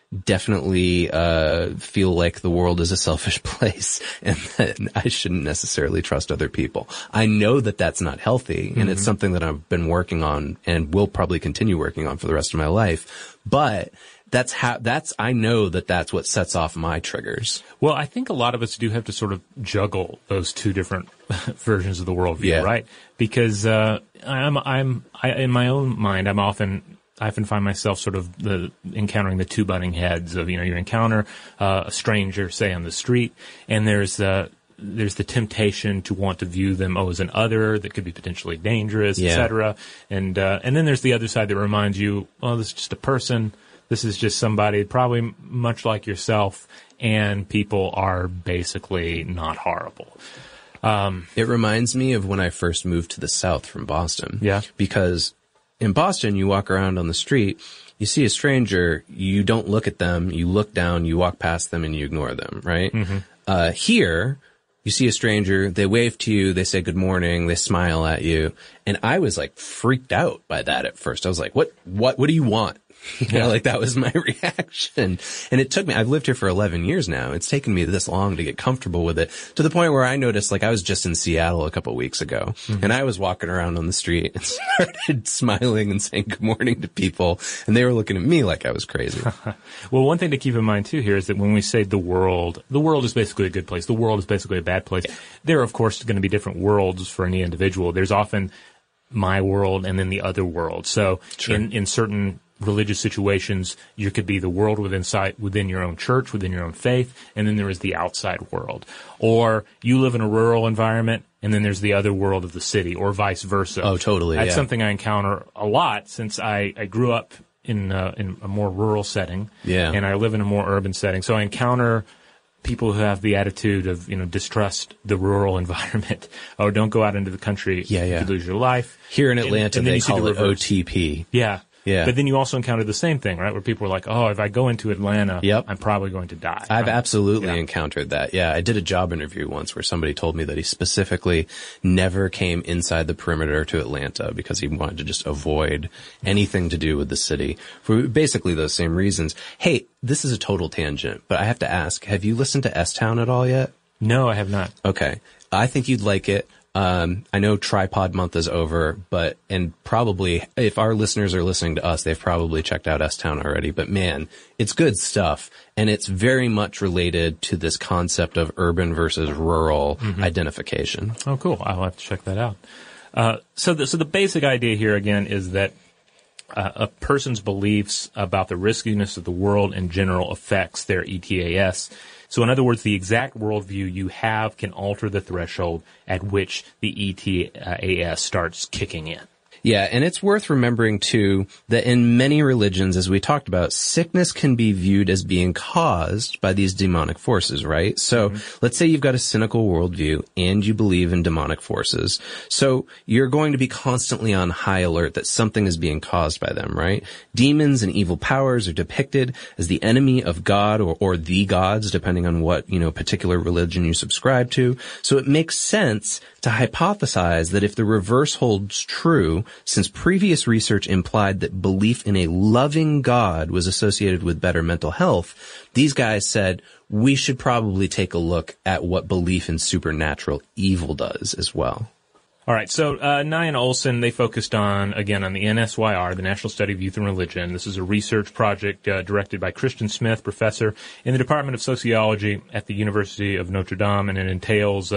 definitely feel like the world is a selfish place and that I shouldn't necessarily trust other people. I know that that's not healthy, and it's something that I've been working on and will probably continue working on for the rest of my life. But I know that that's what sets off my triggers. Well, I think a lot of us do have to sort of juggle those two different versions of the worldview, right? Because in my own mind, I often find myself sort of encountering the two butting heads of, you encounter a stranger, say, on the street, and there's the temptation to want to view them as an other that could be potentially dangerous, et cetera. And then there's the other side that reminds you, this is just a person. This is just somebody probably much like yourself, and people are basically not horrible. It reminds me of when I first moved to the South from Boston. Yeah. Because in Boston, you walk around on the street, you see a stranger, you don't look at them, you look down, you walk past them, and you ignore them, right? Here, you see a stranger, they wave to you, they say good morning, they smile at you, and I was like freaked out by that at first. I was like, what do you want? That was my reaction. And it took me, I've lived here for 11 years now. It's taken me this long to get comfortable with it, to the point where I noticed, I was just in Seattle a couple of weeks ago, and I was walking around on the street and started smiling and saying good morning to people, and they were looking at me like I was crazy. Well, one thing to keep in mind too here is that when we say the world is basically a good place. The world is basically a bad place. There are, of course, going to be different worlds for any individual. There's often my world and then the other world. So in certain religious situations, you could be the world within your own church, within your own faith, and then there is the outside world. Or you live in a rural environment, and then there's the other world of the city, or vice versa. Oh, totally. That's something I encounter a lot since I grew up in a more rural setting, and I live in a more urban setting. So I encounter people who have the attitude of, distrust the rural environment. Oh, don't go out into the country. You could lose your life. Here in Atlanta, they call it OTP. Yeah. But then you also encounter the same thing, right? Where people are like, if I go into Atlanta, I'm probably going to die. I've absolutely encountered that. Yeah. I did a job interview once where somebody told me that he specifically never came inside the perimeter to Atlanta because he wanted to just avoid anything to do with the city for basically those same reasons. Hey, this is a total tangent, but I have to ask, have you listened to S-Town at all yet? No, I have not. Okay. I think you'd like it. I know Tripod Month is over, and probably if our listeners are listening to us, they've probably checked out S-Town already, but man, it's good stuff. And it's very much related to this concept of urban versus rural identification. Oh, cool. I'll have to check that out. So the basic idea here again is that a person's beliefs about the riskiness of the world in general affects their ETAS. So in other words, the exact worldview you have can alter the threshold at which the ETAS starts kicking in. Yeah, and it's worth remembering, too, that in many religions, as we talked about, sickness can be viewed as being caused by these demonic forces, right? So let's say you've got a cynical worldview and you believe in demonic forces. So you're going to be constantly on high alert that something is being caused by them, right? Demons and evil powers are depicted as the enemy of God or the gods, depending on what, particular religion you subscribe to. So it makes sense to hypothesize that if the reverse holds true, since previous research implied that belief in a loving God was associated with better mental health, these guys said we should probably take a look at what belief in supernatural evil does as well. All right, so Nye and Olson, they focused on the NSYR, the National Study of Youth and Religion. This is a research project directed by Christian Smith, professor in the Department of Sociology at the University of Notre Dame, and it entails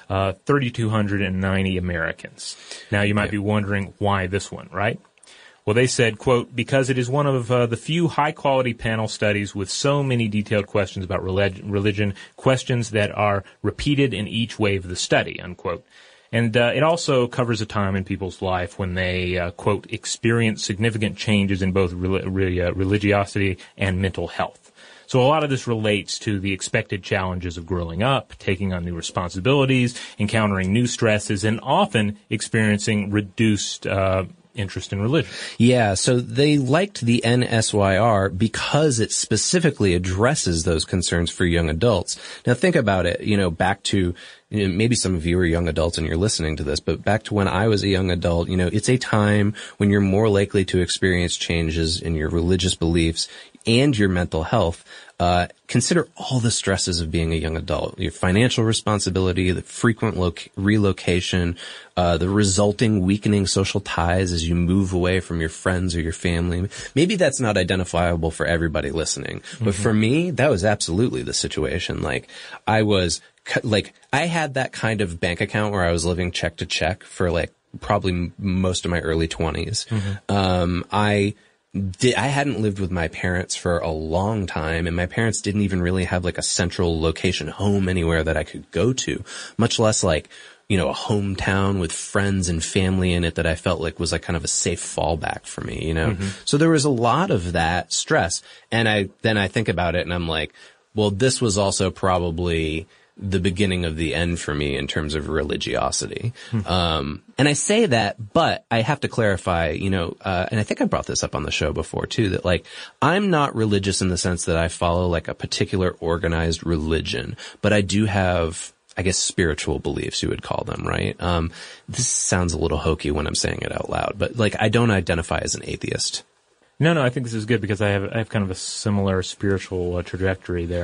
3,290 Americans. Now, you might be wondering why this one, right? Well, they said, quote, because it is one of the few high-quality panel studies with so many detailed questions about religion, questions that are repeated in each wave of the study, unquote. And it also covers a time in people's life when they, quote, experience significant changes in both religiosity and mental health. So a lot of this relates to the expected challenges of growing up, taking on new responsibilities, encountering new stresses, and often experiencing reduced interest in religion. Yeah, so they liked the NSYR because it specifically addresses those concerns for young adults. Now think about it, back to, maybe some of you are young adults and you're listening to this, but back to when I was a young adult, it's a time when you're more likely to experience changes in your religious beliefs and your mental health. Consider all the stresses of being a young adult, your financial responsibility, the frequent relocation, the resulting weakening social ties as you move away from your friends or your family. Maybe that's not identifiable for everybody listening, but for me, that was absolutely the situation. I had that kind of bank account where I was living check to check for probably most of my early 20s. I hadn't lived with my parents for a long time, and my parents didn't even really have a central location home anywhere that I could go to, much less a hometown with friends and family in it that I felt was kind of a safe fallback for me, So there was a lot of that stress. And I think about it and I'm like, well, this was also probably the beginning of the end for me in terms of religiosity. And I say that, but I have to clarify, and I think I brought this up on the show before too, that I'm not religious in the sense that I follow a particular organized religion, but I do have, I guess, spiritual beliefs, you would call them, right? This sounds a little hokey when I'm saying it out loud, but I don't identify as an atheist. No, I think this is good because I have kind of a similar spiritual trajectory there.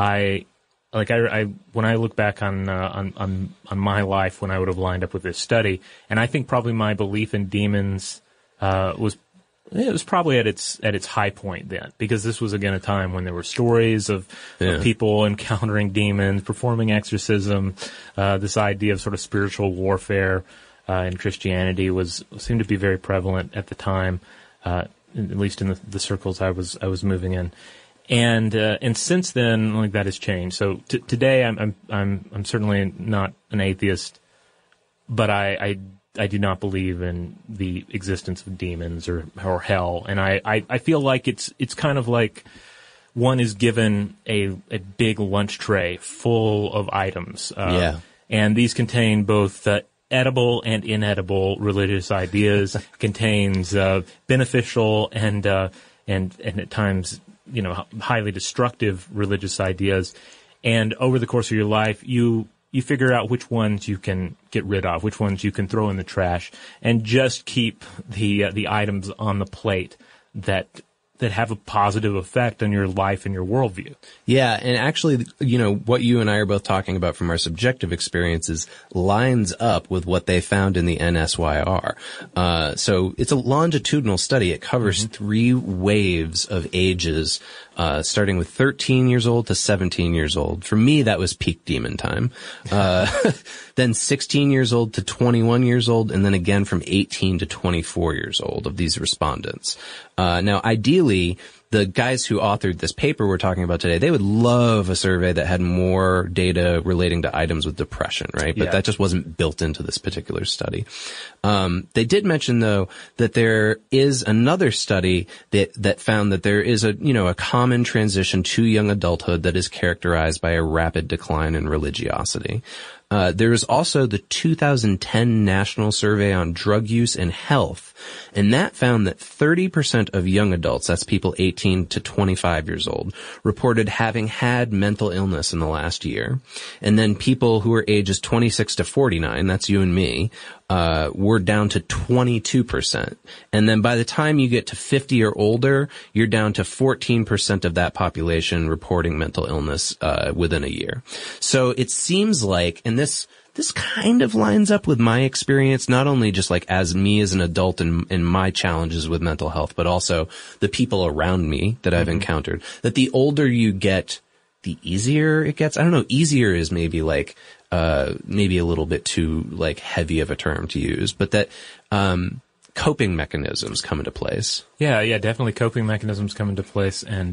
When I look back on my life when I would have lined up with this study, and I think probably my belief in demons was probably at its high point then, because this was again a time when there were stories of people encountering demons, performing exorcism. This idea of sort of spiritual warfare in Christianity seemed to be very prevalent at the time, at least in the circles I was moving in. And since then, that has changed. So today, I'm certainly not an atheist, but I do not believe in the existence of demons or hell. And I feel like it's kind of like one is given a big lunch tray full of items. And these contain both edible and inedible religious ideas, contains beneficial and at times highly destructive religious ideas. And over the course of your life, you figure out which ones you can get rid of, which ones you can throw in the trash, and just keep the items on the plate that have a positive effect on your life and your worldview. Yeah, and actually, what you and I are both talking about from our subjective experiences lines up with what they found in the NSYR. So it's a longitudinal study. It covers 3 waves of ages, starting with 13 years old to 17 years old. For me, that was peak demon time. Then 16 years old to 21 years old, and then again from 18 to 24 years old of these respondents. Now, ideally, the guys who authored this paper we're talking about today, they would love a survey that had more data relating to items with depression, right? But that just wasn't built into this particular study. They did mention, though, that there is another study that found that there is a common transition to young adulthood that is characterized by a rapid decline in religiosity. There is also the 2010 National Survey on Drug Use and Health, and that found that 30% of young adults, that's people 18 to 25 years old, reported having had mental illness in the last year. And then people who are ages 26 to 49, that's you and me, were down to 22%. And then by the time you get to 50 or older, you're down to 14% of that population reporting mental illness within a year. So it seems like, and this kind of lines up with my experience, not only just as me as an adult and my challenges with mental health, but also the people around me that I've encountered, that the older you get, the easier it gets. I don't know, easier is maybe maybe a little bit too heavy of a term to use, but that coping mechanisms come into place. Yeah, definitely coping mechanisms come into place, and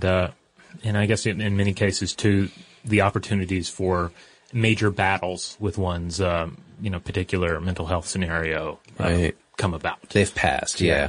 I guess in many cases too, the opportunities for major battles with one's particular mental health scenario come about. They've passed. Yeah.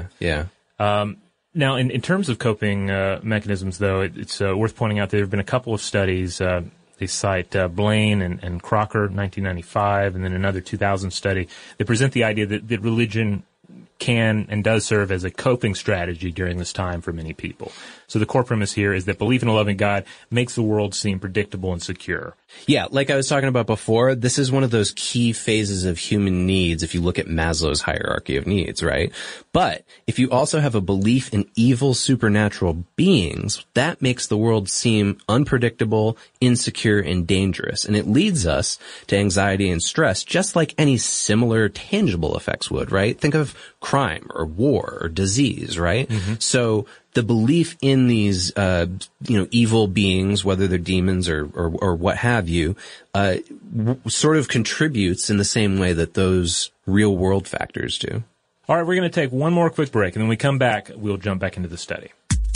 Now, in terms of coping mechanisms, though, it's worth pointing out that there have been a couple of studies. They cite Blaine and Crocker, 1995, and then another 2000 study. They present the idea that religion can and does serve as a coping strategy during this time for many people. So the core premise here is that belief in a loving God makes the world seem predictable and secure. Yeah, like I was talking about before, this is one of those key phases of human needs if you look at Maslow's hierarchy of needs, right? But if you also have a belief in evil supernatural beings, that makes the world seem unpredictable, insecure, and dangerous. And it leads us to anxiety and stress, just like any similar tangible effects would, right? Think of crime or war or disease, right? Mm-hmm. So the belief in these, evil beings, whether they're demons or what have you, sort of contributes in the same way that those real world factors do. All right, we're going to take one more quick break, and then when we come back, we'll jump back into the study.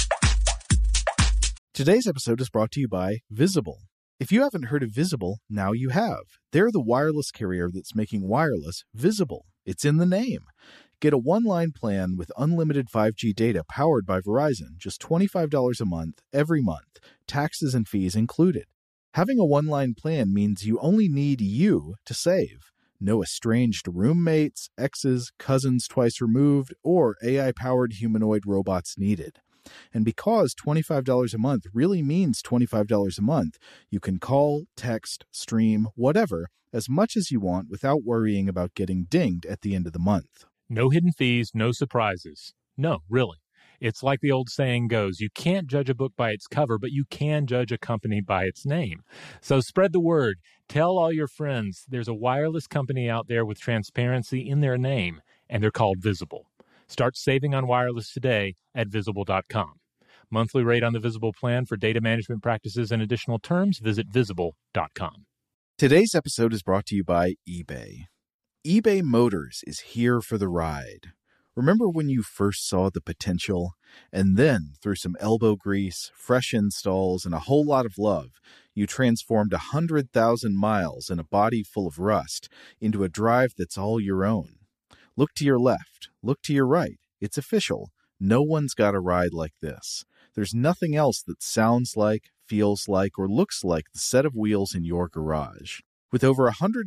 Today's episode is brought to you by Visible. If you haven't heard of Visible, now you have. They're the wireless carrier that's making wireless visible. It's in the name. Get a one-line plan with unlimited 5G data powered by Verizon, just $25 a month, every month, taxes and fees included. Having a one-line plan means you only need you to save. No estranged roommates, exes, cousins twice removed, or AI-powered humanoid robots needed. And because $25 a month really means $25 a month, you can call, text, stream, whatever, as much as you want without worrying about getting dinged at the end of the month. No hidden fees, no surprises. No, really. It's like the old saying goes, you can't judge a book by its cover, but you can judge a company by its name. So spread the word. Tell all your friends there's a wireless company out there with transparency in their name, and they're called Visible. Start saving on wireless today at Visible.com. Monthly rate on the Visible plan for data management practices and additional terms, visit Visible.com. Today's episode is brought to you by eBay. eBay Motors is here for the ride. Remember when you first saw the potential? And then, through some elbow grease, fresh installs, and a whole lot of love, you transformed 100,000 miles and a body full of rust into a drive that's all your own. Look to your left. Look to your right. It's official. No one's got a ride like this. There's nothing else that sounds like, feels like, or looks like the set of wheels in your garage. With over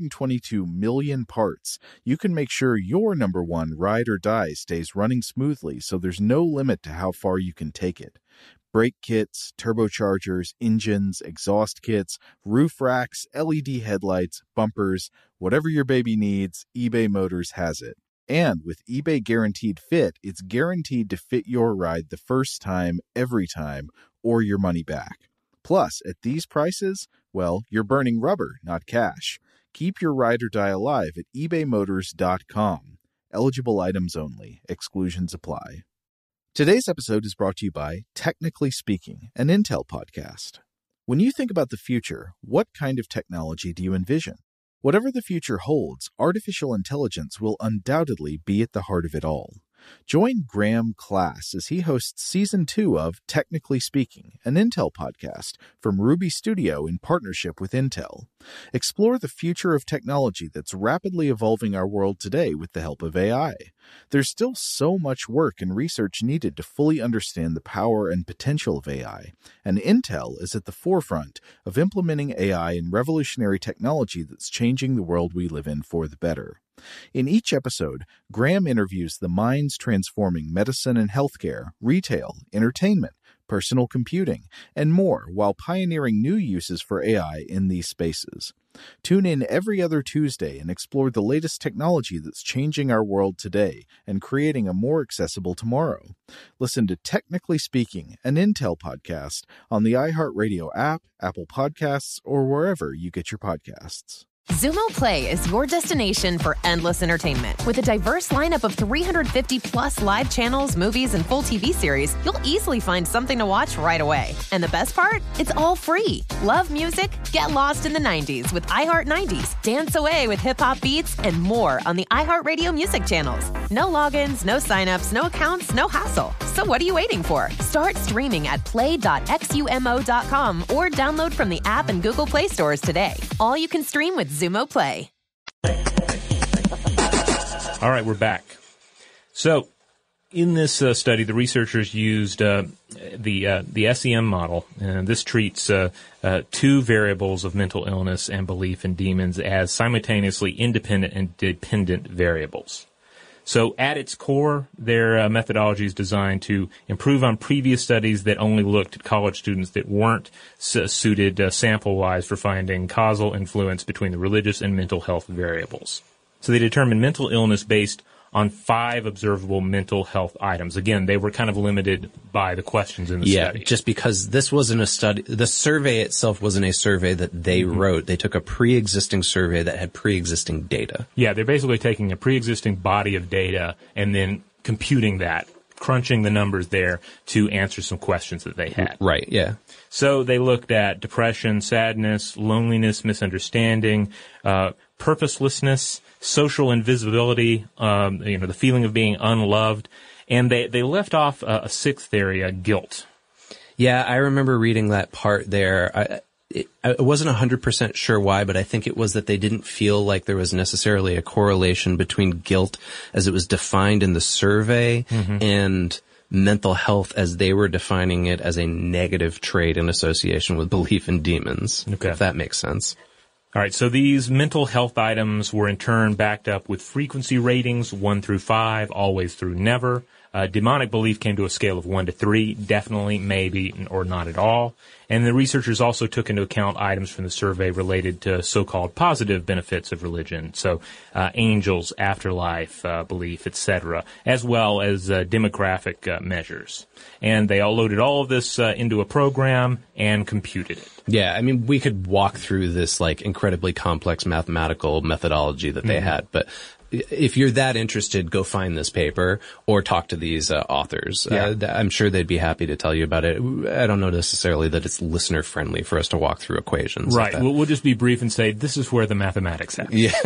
122 million parts, you can make sure your number one ride or die stays running smoothly so there's no limit to how far you can take it. Brake kits, turbochargers, engines, exhaust kits, roof racks, LED headlights, bumpers, whatever your baby needs, eBay Motors has it. And with eBay Guaranteed Fit, it's guaranteed to fit your ride the first time, every time, or your money back. Plus, at these prices, well, you're burning rubber, not cash. Keep your ride or die alive at ebaymotors.com. Eligible items only. Exclusions apply. Today's episode is brought to you by Technically Speaking, an Intel podcast. When you think about the future, what kind of technology do you envision? Whatever the future holds, artificial intelligence will undoubtedly be at the heart of it all. Join Graham Class as he hosts Season 2 of Technically Speaking, an Intel podcast from Ruby Studio in partnership with Intel. Explore the future of technology that's rapidly evolving our world today with the help of AI. There's still so much work and research needed to fully understand the power and potential of AI, and Intel is at the forefront of implementing AI in revolutionary technology that's changing the world we live in for the better. In each episode, Graham interviews the minds transforming medicine and healthcare, retail, entertainment, personal computing, and more while pioneering new uses for AI in these spaces. Tune in every other Tuesday and explore the latest technology that's changing our world today and creating a more accessible tomorrow. Listen to Technically Speaking, an Intel podcast on the iHeartRadio app, Apple Podcasts, or wherever you get your podcasts. Xumo Play is your destination for endless entertainment. With a diverse lineup of 350-plus live channels, movies, and full TV series, you'll easily find something to watch right away. And the best part? It's all free. Love music? Get lost in the 90s with iHeart 90s. Dance away with hip-hop beats and more on the iHeartRadio music channels. No logins, no signups, no accounts, no hassle. So what are you waiting for? Start streaming at play.xumo.com or download from the app and Google Play stores today. All you can stream with Xumo Play. All right, we're back. So, in this study, the researchers used the SEM model, and this treats two variables of mental illness and belief in demons as simultaneously independent and dependent variables. So at its core, their methodology is designed to improve on previous studies that only looked at college students that weren't suited sample-wise for finding causal influence between the religious and mental health variables. So they determined mental illness based on 5 observable mental health items. Again, they were kind of limited by the questions in the study. Yeah, just because this wasn't a study, the survey itself wasn't a survey that they wrote. They took a pre-existing survey that had pre-existing data. Yeah, they're basically taking a pre-existing body of data and then computing that, crunching the numbers there to answer some questions that they had. Right, yeah. So they looked at depression, sadness, loneliness, misunderstanding, purposelessness, social invisibility, the feeling of being unloved, and they left off a 6th area, guilt. Yeah, I remember reading that part there. I wasn't 100% sure why, but I think it was that they didn't feel like there was necessarily a correlation between guilt as it was defined in the survey and mental health as they were defining it as a negative trait in association with belief in demons, if that makes sense. All right, so these mental health items were in turn backed up with frequency ratings, 1 through 5, always through never. Demonic belief came to a scale of 1 to 3, definitely, maybe, or not at all. And the researchers also took into account items from the survey related to so-called positive benefits of religion, so angels, afterlife belief, etc., as well as demographic measures. And they all loaded all of this into a program and computed it. Yeah, I mean, we could walk through this like incredibly complex mathematical methodology that they had, but if you're that interested, go find this paper or talk to these authors. Yeah. I'm sure they'd be happy to tell you about it. I don't know necessarily that it's listener friendly for us to walk through equations. Right. We'll just be brief and say this is where the mathematics happen. Yeah.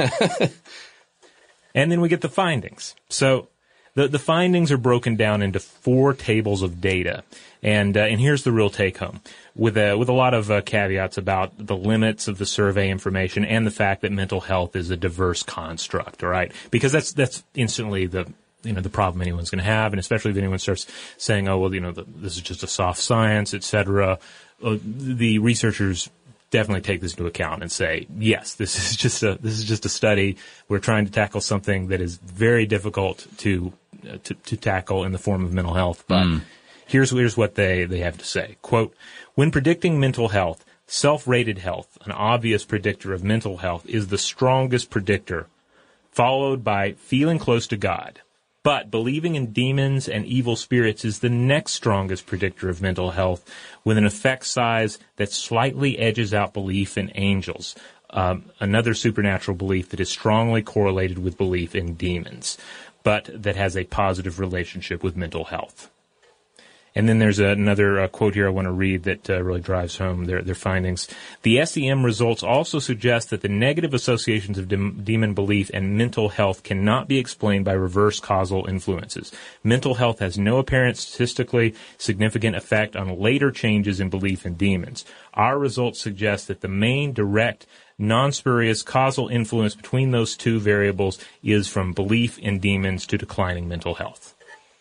And then we get the findings. So the findings are broken down into 4 tables of data. And here's the real take home. With a lot of caveats about the limits of the survey information and the fact that mental health is a diverse construct, all right? Because that's instantly the problem anyone's going to have, and especially if anyone starts saying, oh, well, this is just a soft science, et cetera. The researchers definitely take this into account and say, yes, this is just a study. We're trying to tackle something that is very difficult to tackle in the form of mental health, but here's what they have to say. Quote, when predicting mental health, self-rated health, an obvious predictor of mental health, is the strongest predictor, followed by feeling close to God. But believing in demons and evil spirits is the next strongest predictor of mental health, with an effect size that slightly edges out belief in angels, another supernatural belief that is strongly correlated with belief in demons, but that has a positive relationship with mental health. And then there's another quote here I want to read that really drives home their findings. The SEM results also suggest that the negative associations of demon belief and mental health cannot be explained by reverse causal influences. Mental health has no apparent statistically significant effect on later changes in belief in demons. Our results suggest that the main direct, non-spurious causal influence between those 2 variables is from belief in demons to declining mental health.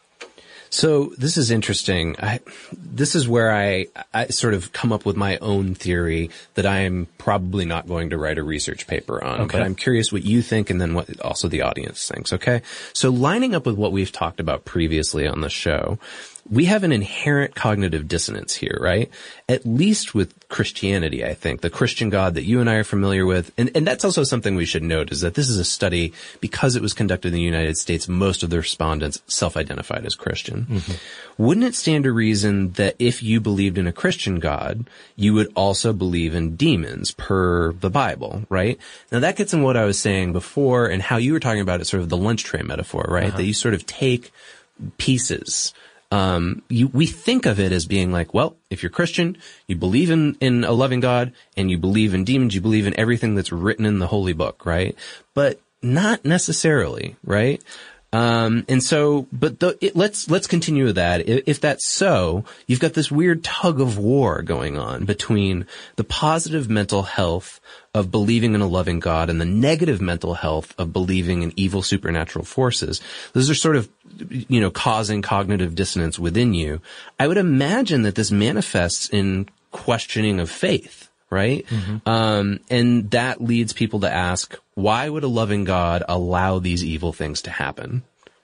So this is interesting. This is where I sort of come up with my own theory that I am probably not going to write a research paper on. Okay. But I'm curious what you think and then what also the audience thinks, okay? So lining up with what we've talked about previously on the show, we have an inherent cognitive dissonance here, right? At least with Christianity, I think. The Christian God that you and I are familiar with. And that's also something we should note is that this is a study, because it was conducted in the United States, most of the respondents self-identified as Christian. Mm-hmm. Wouldn't it stand to reason that if you believed in a Christian God, you would also believe in demons per the Bible, right? Now that gets in what I was saying before and how you were talking about it, sort of the lunch tray metaphor, right? That you sort of take pieces. We think of it as being like, well, if you're Christian, you believe in a loving God and you believe in demons, you believe in everything that's written in the holy book, right? But not necessarily, right? And so, but let's continue with that. If that's so, you've got this weird tug of war going on between the positive mental health of believing in a loving God and the negative mental health of believing in evil supernatural forces. Those are sort of, causing cognitive dissonance within you. I would imagine that this manifests in questioning of faith, right? Mm-hmm. And that leads people to ask, why would a loving God allow these evil things to happen?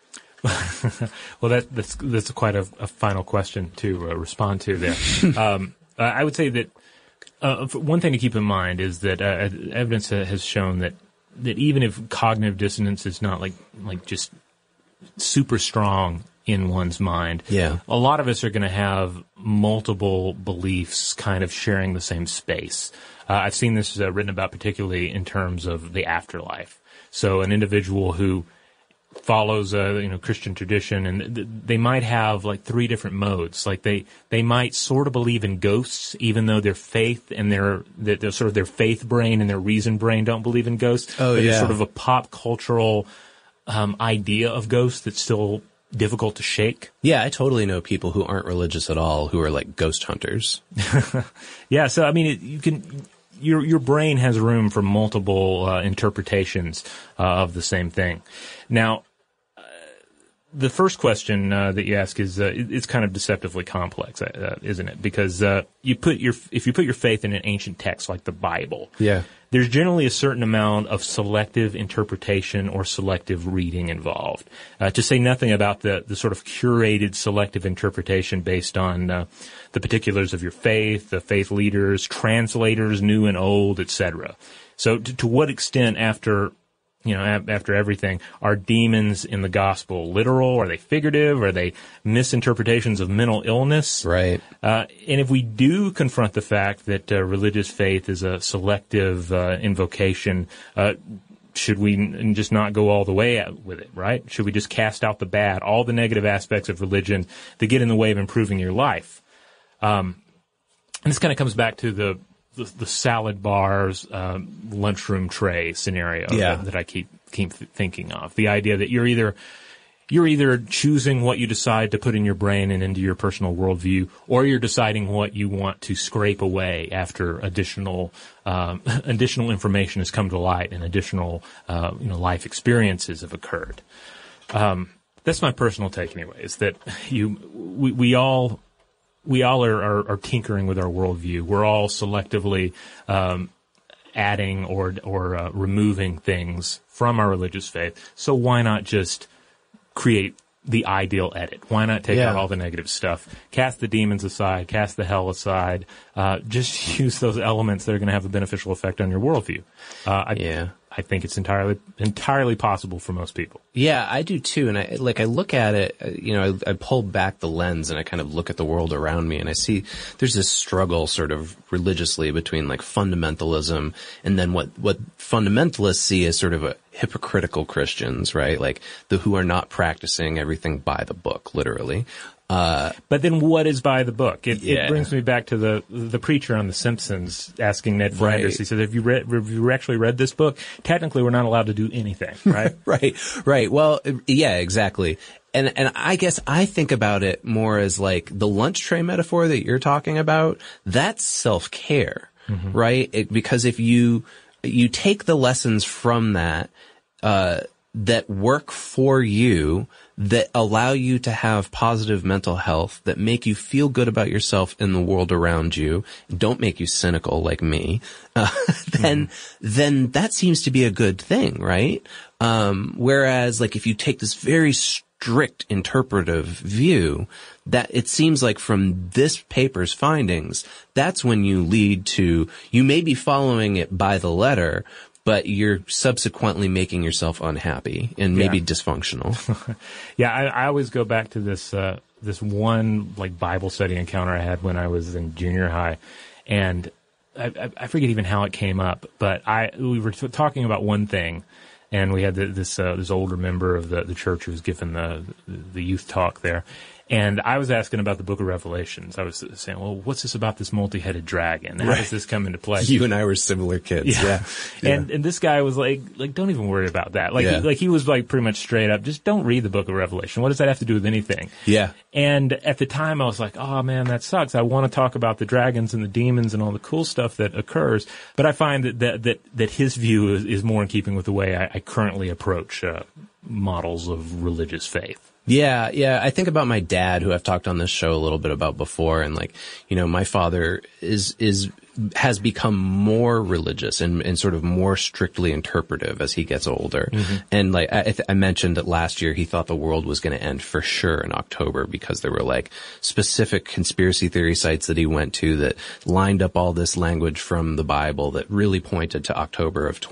Well, that's quite a final question to respond to there. I would say that one thing to keep in mind is that evidence has shown that even if cognitive dissonance is not like just super strong in one's mind, a lot of us are going to have multiple beliefs kind of sharing the same space. I've seen this written about particularly in terms of the afterlife. So an individual who follows Christian tradition, and they might have like 3 different modes. Like they might sort of believe in ghosts, even though their faith and their sort of their faith brain and their reason brain don't believe in ghosts. Oh, but there's sort of a pop cultural idea of ghosts that's still difficult to shake. Yeah, I totally know people who aren't religious at all who are like ghost hunters. Yeah, so I mean, your brain has room for multiple interpretations of the same thing. Now, the first question that you ask is it's kind of deceptively complex, isn't it? Because if you put your faith in an ancient text like the Bible, there's generally a certain amount of selective interpretation or selective reading involved. To say nothing about the sort of curated selective interpretation based on the particulars of your faith, the faith leaders, translators, new and old, etc. So to what extent after everything, are demons in the gospel literal? Are they figurative? Are they misinterpretations of mental illness? Right. And if we do confront the fact that religious faith is a selective invocation, should we just not go all the way with it, right? Should we just cast out the bad, all the negative aspects of religion that get in the way of improving your life? And this kind of comes back to the salad bars, lunchroom tray scenario that I keep thinking of. The idea that you're either choosing what you decide to put in your brain and into your personal worldview, or you're deciding what you want to scrape away after additional information has come to light and additional life experiences have occurred. That's my personal take, anyways. That we all are tinkering with our worldview. We're all selectively adding or removing things from our religious faith. So why not just create the ideal edit? Why not take out all the negative stuff? Cast the demons aside, cast the hell aside. Just use those elements that are going to have a beneficial effect on your worldview. I think it's entirely possible for most people. Yeah, I do too. And I look at it, I pull back the lens and I kind of look at the world around me and I see there's this struggle sort of religiously between like fundamentalism and then what fundamentalists see as sort of a hypocritical Christians, right? Like who are not practicing everything by the book, literally. But then what is by the book? It brings me back to the preacher on The Simpsons asking Ned Flanders. He said, have you actually read this book? Technically, we're not allowed to do anything, right? Right. Well, yeah, exactly. And I guess I think about it more as like the lunch tray metaphor that you're talking about. That's self-care, right? Because if you take the lessons from that work for you, that allow you to have positive mental health, that make you feel good about yourself and the world around you, don't make you cynical like me, then that seems to be a good thing, right? Whereas like if you take this very strict interpretive view, that it seems like from this paper's findings, that's when you may be following it by the letter, but you're subsequently making yourself unhappy and maybe dysfunctional. I always go back to this one like Bible study encounter I had when I was in junior high, and I forget even how it came up, but we were talking about one thing, and we had this older member of the church who was giving the youth talk there. And I was asking about the book of Revelations. I was saying, well, what's this about this multi-headed dragon? How does this come into play? You and I were similar kids. Yeah. And this guy was like, don't even worry about that. He was like pretty much straight up, just don't read the book of Revelation. What does that have to do with anything? Yeah. And at the time I was like, oh man, that sucks. I want to talk about the dragons and the demons and all the cool stuff that occurs. But I find that his view is more in keeping with the way I currently approach models of religious faith. Yeah. I think about my dad, who I've talked on this show a little bit about before, and like, my father is has become more religious and sort of more strictly interpretive as he gets older. Mm-hmm. And like I mentioned that last year he thought the world was going to end for sure in October because there were like specific conspiracy theory sites that he went to that lined up all this language from the Bible that really pointed to October of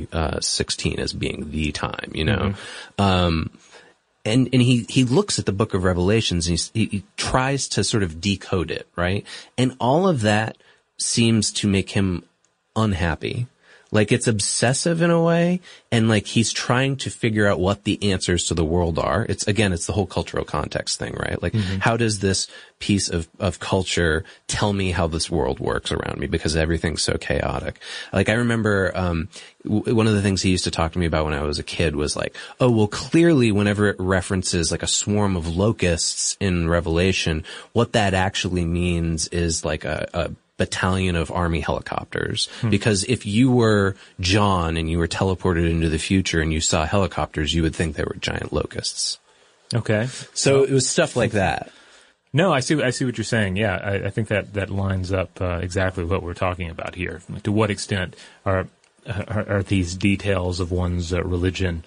2016 as being the time, you know? Mm-hmm. And he looks at the book of Revelations and he tries to sort of decode it, right? And all of that seems to make him unhappy. Like it's obsessive in a way, and like he's trying to figure out what the answers to the world are. It's the whole cultural context thing, right? Like how does this piece of culture tell me how this world works around me, because everything's so chaotic. Like I remember one of the things he used to talk to me about when I was a kid was like, oh, well, clearly whenever it references like a swarm of locusts in Revelation, what that actually means is like a battalion of army helicopters. Because if you were John and you were teleported into the future and you saw helicopters, you would think they were giant locusts. Okay. So it was stuff like that. No, I see what you're saying. Yeah, I think that lines up exactly what we're talking about here. To what extent are these details of one's religion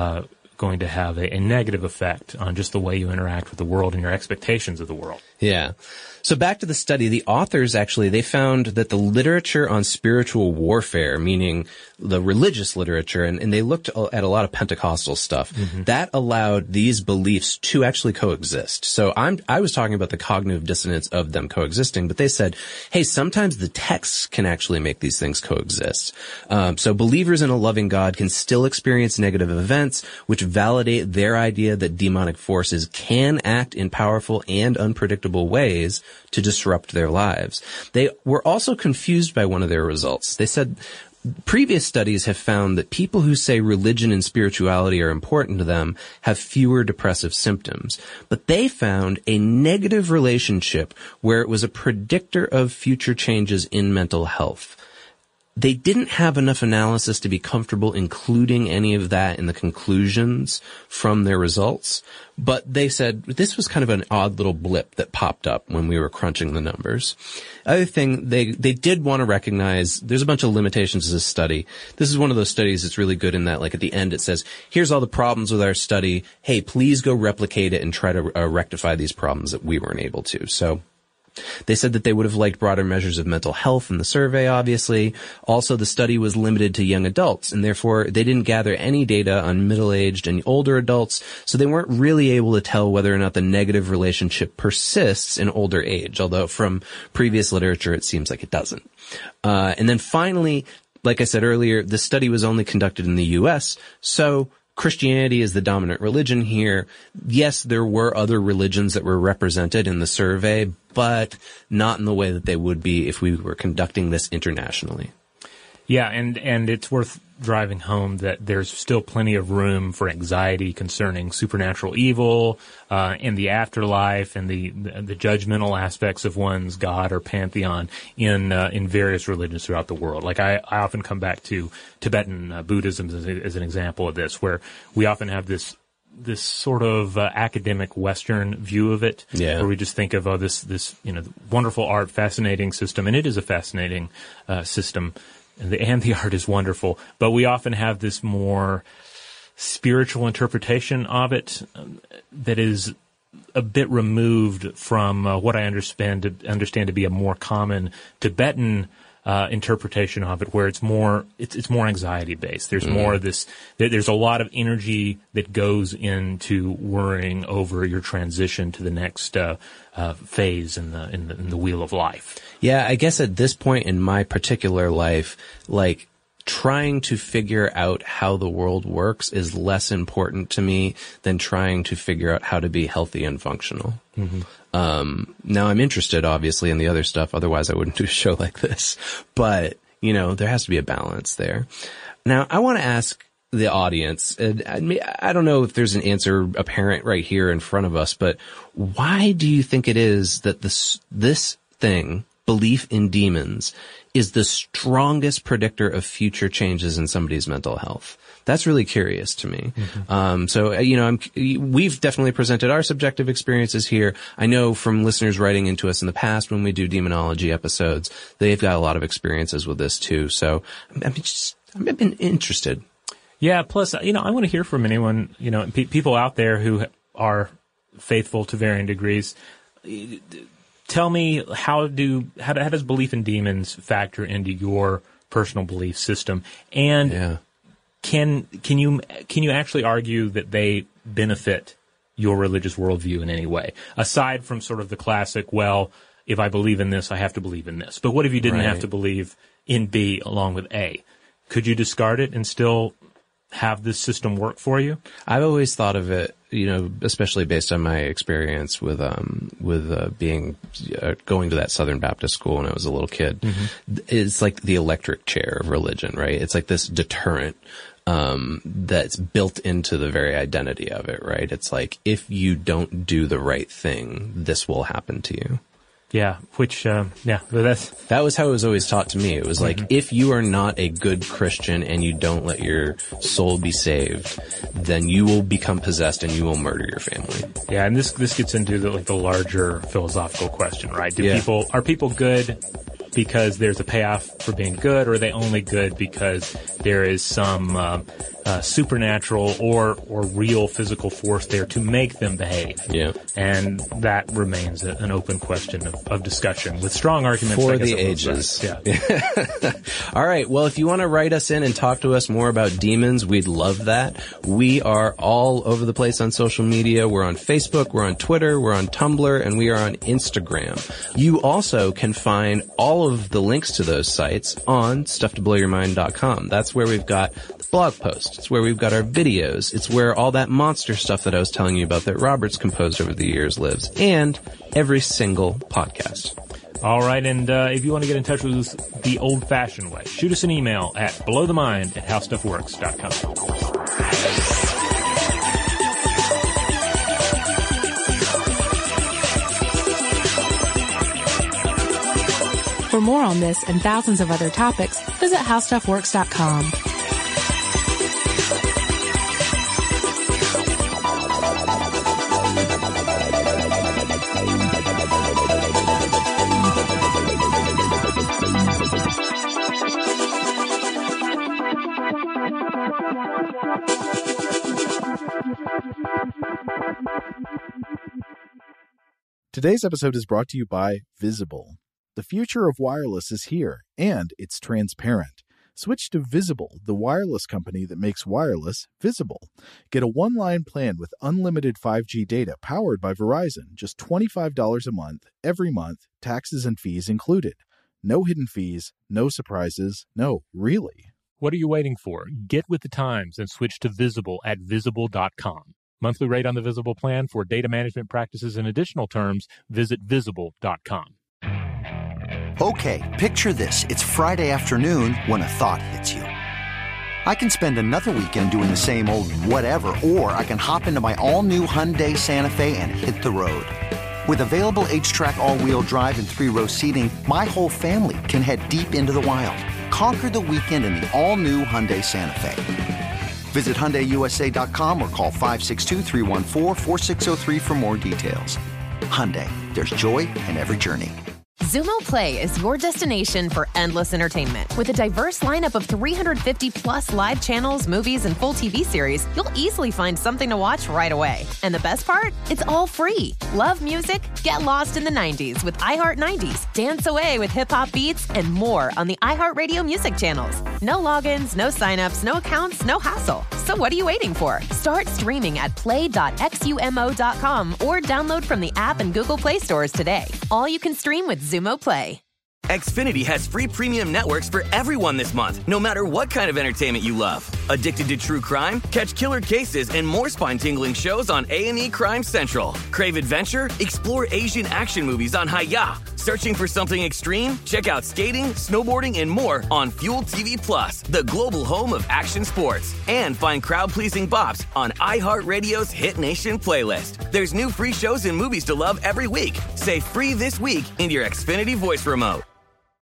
going to have a negative effect on just the way you interact with the world and your expectations of the world? Yeah. So back to the study, the authors actually, they found that the literature on spiritual warfare, meaning the religious literature, and they looked at a lot of Pentecostal stuff, that allowed these beliefs to actually coexist. So I was talking about the cognitive dissonance of them coexisting, but they said, hey, sometimes the texts can actually make these things coexist. So believers in a loving God can still experience negative events, which validate their idea that demonic forces can act in powerful and unpredictable ways to disrupt their lives. They were also confused by one of their results. They said previous studies have found that people who say religion and spirituality are important to them have fewer depressive symptoms. But they found a negative relationship where it was a predictor of future changes in mental health. They didn't have enough analysis to be comfortable including any of that in the conclusions from their results, but they said this was kind of an odd little blip that popped up when we were crunching the numbers. Other thing, they did want to recognize there's a bunch of limitations to this study. This is one of those studies that's really good in that, like at the end it says, here's all the problems with our study. Hey, please go replicate it and try to rectify these problems that we weren't able to. So they said that they would have liked broader measures of mental health in the survey, obviously. Also, the study was limited to young adults, and therefore they didn't gather any data on middle-aged and older adults, so they weren't really able to tell whether or not the negative relationship persists in older age, although from previous literature it seems like it doesn't. And then finally, like I said earlier, the study was only conducted in the U.S., so Christianity is the dominant religion here. Yes, there were other religions that were represented in the survey, but not in the way that they would be if we were conducting this internationally. Yeah, and it's worth driving home that there's still plenty of room for anxiety concerning supernatural evil, and the afterlife and the judgmental aspects of one's God or pantheon in various religions throughout the world. Like I often come back to Tibetan Buddhism as an example of this, where we often have this sort of academic Western view of it, where we just think of this wonderful art, fascinating system, and it is a fascinating system. And the art is wonderful, but we often have this more spiritual interpretation of it that is a bit removed from what I understand to be a more common Tibetan interpretation of it, where it's more anxiety based. There's more of this. There's a lot of energy that goes into worrying over your transition to the next phase in the wheel of life. Yeah, I guess at this point in my particular life, like trying to figure out how the world works is less important to me than trying to figure out how to be healthy and functional. Now I'm interested, obviously, in the other stuff. Otherwise, I wouldn't do a show like this. But, there has to be a balance there. Now, I want to ask the audience, I don't know if there's an answer apparent right here in front of us, but why do you think it is that this thing belief in demons is the strongest predictor of future changes in somebody's mental health. That's really curious to me. We've definitely presented our subjective experiences here. I know from listeners writing into us in the past when we do demonology episodes, they've got a lot of experiences with this too. So I've been interested. Yeah. Plus, I want to hear from anyone, people out there who are faithful to varying degrees. Tell me, how does belief in demons factor into your personal belief system? And can you actually argue that they benefit your religious worldview in any way, aside from sort of the classic, well, if I believe in this, I have to believe in this. But what if you didn't have to believe in B along with A? Could you discard it and still have this system work for you? I've always thought of it, especially based on my experience with going to that Southern Baptist school when I was a little kid. Mm-hmm. It's like the electric chair of religion, right? It's like this deterrent that's built into the very identity of it, right? It's like, if you don't do the right thing, this will happen to you. Yeah, that was how it was always taught to me. It was like, if you are not a good Christian and you don't let your soul be saved, then you will become possessed and you will murder your family. Yeah, and this gets into the larger philosophical question, right? Are people good because there's a payoff for being good, or are they only good because there is some supernatural or real physical force there to make them behave? Yeah. And that remains an open question of discussion with strong arguments for the ages. Yeah. All right. Well, if you want to write us in and talk to us more about demons, we'd love that. We are all over the place on social media. We're on Facebook, we're on Twitter, we're on Tumblr, and we are on Instagram. You also can find all of the links to those sites on StuffToBlowYourMind.com. That's where we've got the blog posts. It's where we've got our videos. It's where all that monster stuff that I was telling you about that Robert's composed over the years lives, and every single podcast. All right, and if you want to get in touch with us the old-fashioned way, shoot us an email at blowthemind@howstuffworks.com. For more on this and thousands of other topics, visit howstuffworks.com. Today's episode is brought to you by Visible. The future of wireless is here, and it's transparent. Switch to Visible, the wireless company that makes wireless visible. Get a one-line plan with unlimited 5G data powered by Verizon, just $25 a month, every month, taxes and fees included. No hidden fees, no surprises, no, really. What are you waiting for? Get with the times and switch to Visible at Visible.com. Monthly rate on the Visible plan. For data management practices and additional terms, visit Visible.com. Okay, picture this. It's Friday afternoon when a thought hits you. I can spend another weekend doing the same old whatever, or I can hop into my all-new Hyundai Santa Fe and hit the road. With available H-Track all-wheel drive and 3-row seating, my whole family can head deep into the wild. Conquer the weekend in the all-new Hyundai Santa Fe. Visit HyundaiUSA.com or call 562-314-4603 for more details. Hyundai, there's joy in every journey. Xumo Play is your destination for endless entertainment. With a diverse lineup of 350-plus live channels, movies, and full TV series, you'll easily find something to watch right away. And the best part? It's all free. Love music? Get lost in the 90s with iHeart 90s, dance away with hip-hop beats, and more on the iHeartRadio music channels. No logins, no signups, no accounts, no hassle. So what are you waiting for? Start streaming at play.xumo.com or download from the app and Google Play stores today. All you can stream with Xumo Play. Xfinity has free premium networks for everyone this month, no matter what kind of entertainment you love. Addicted to true crime? Catch killer cases and more spine-tingling shows on A&E Crime Central. Crave adventure? Explore Asian action movies on Hi-YAH. Searching for something extreme? Check out skating, snowboarding, and more on Fuel TV Plus, the global home of action sports. And find crowd-pleasing bops on iHeartRadio's Hit Nation playlist. There's new free shows and movies to love every week. Say free this week in your Xfinity voice remote.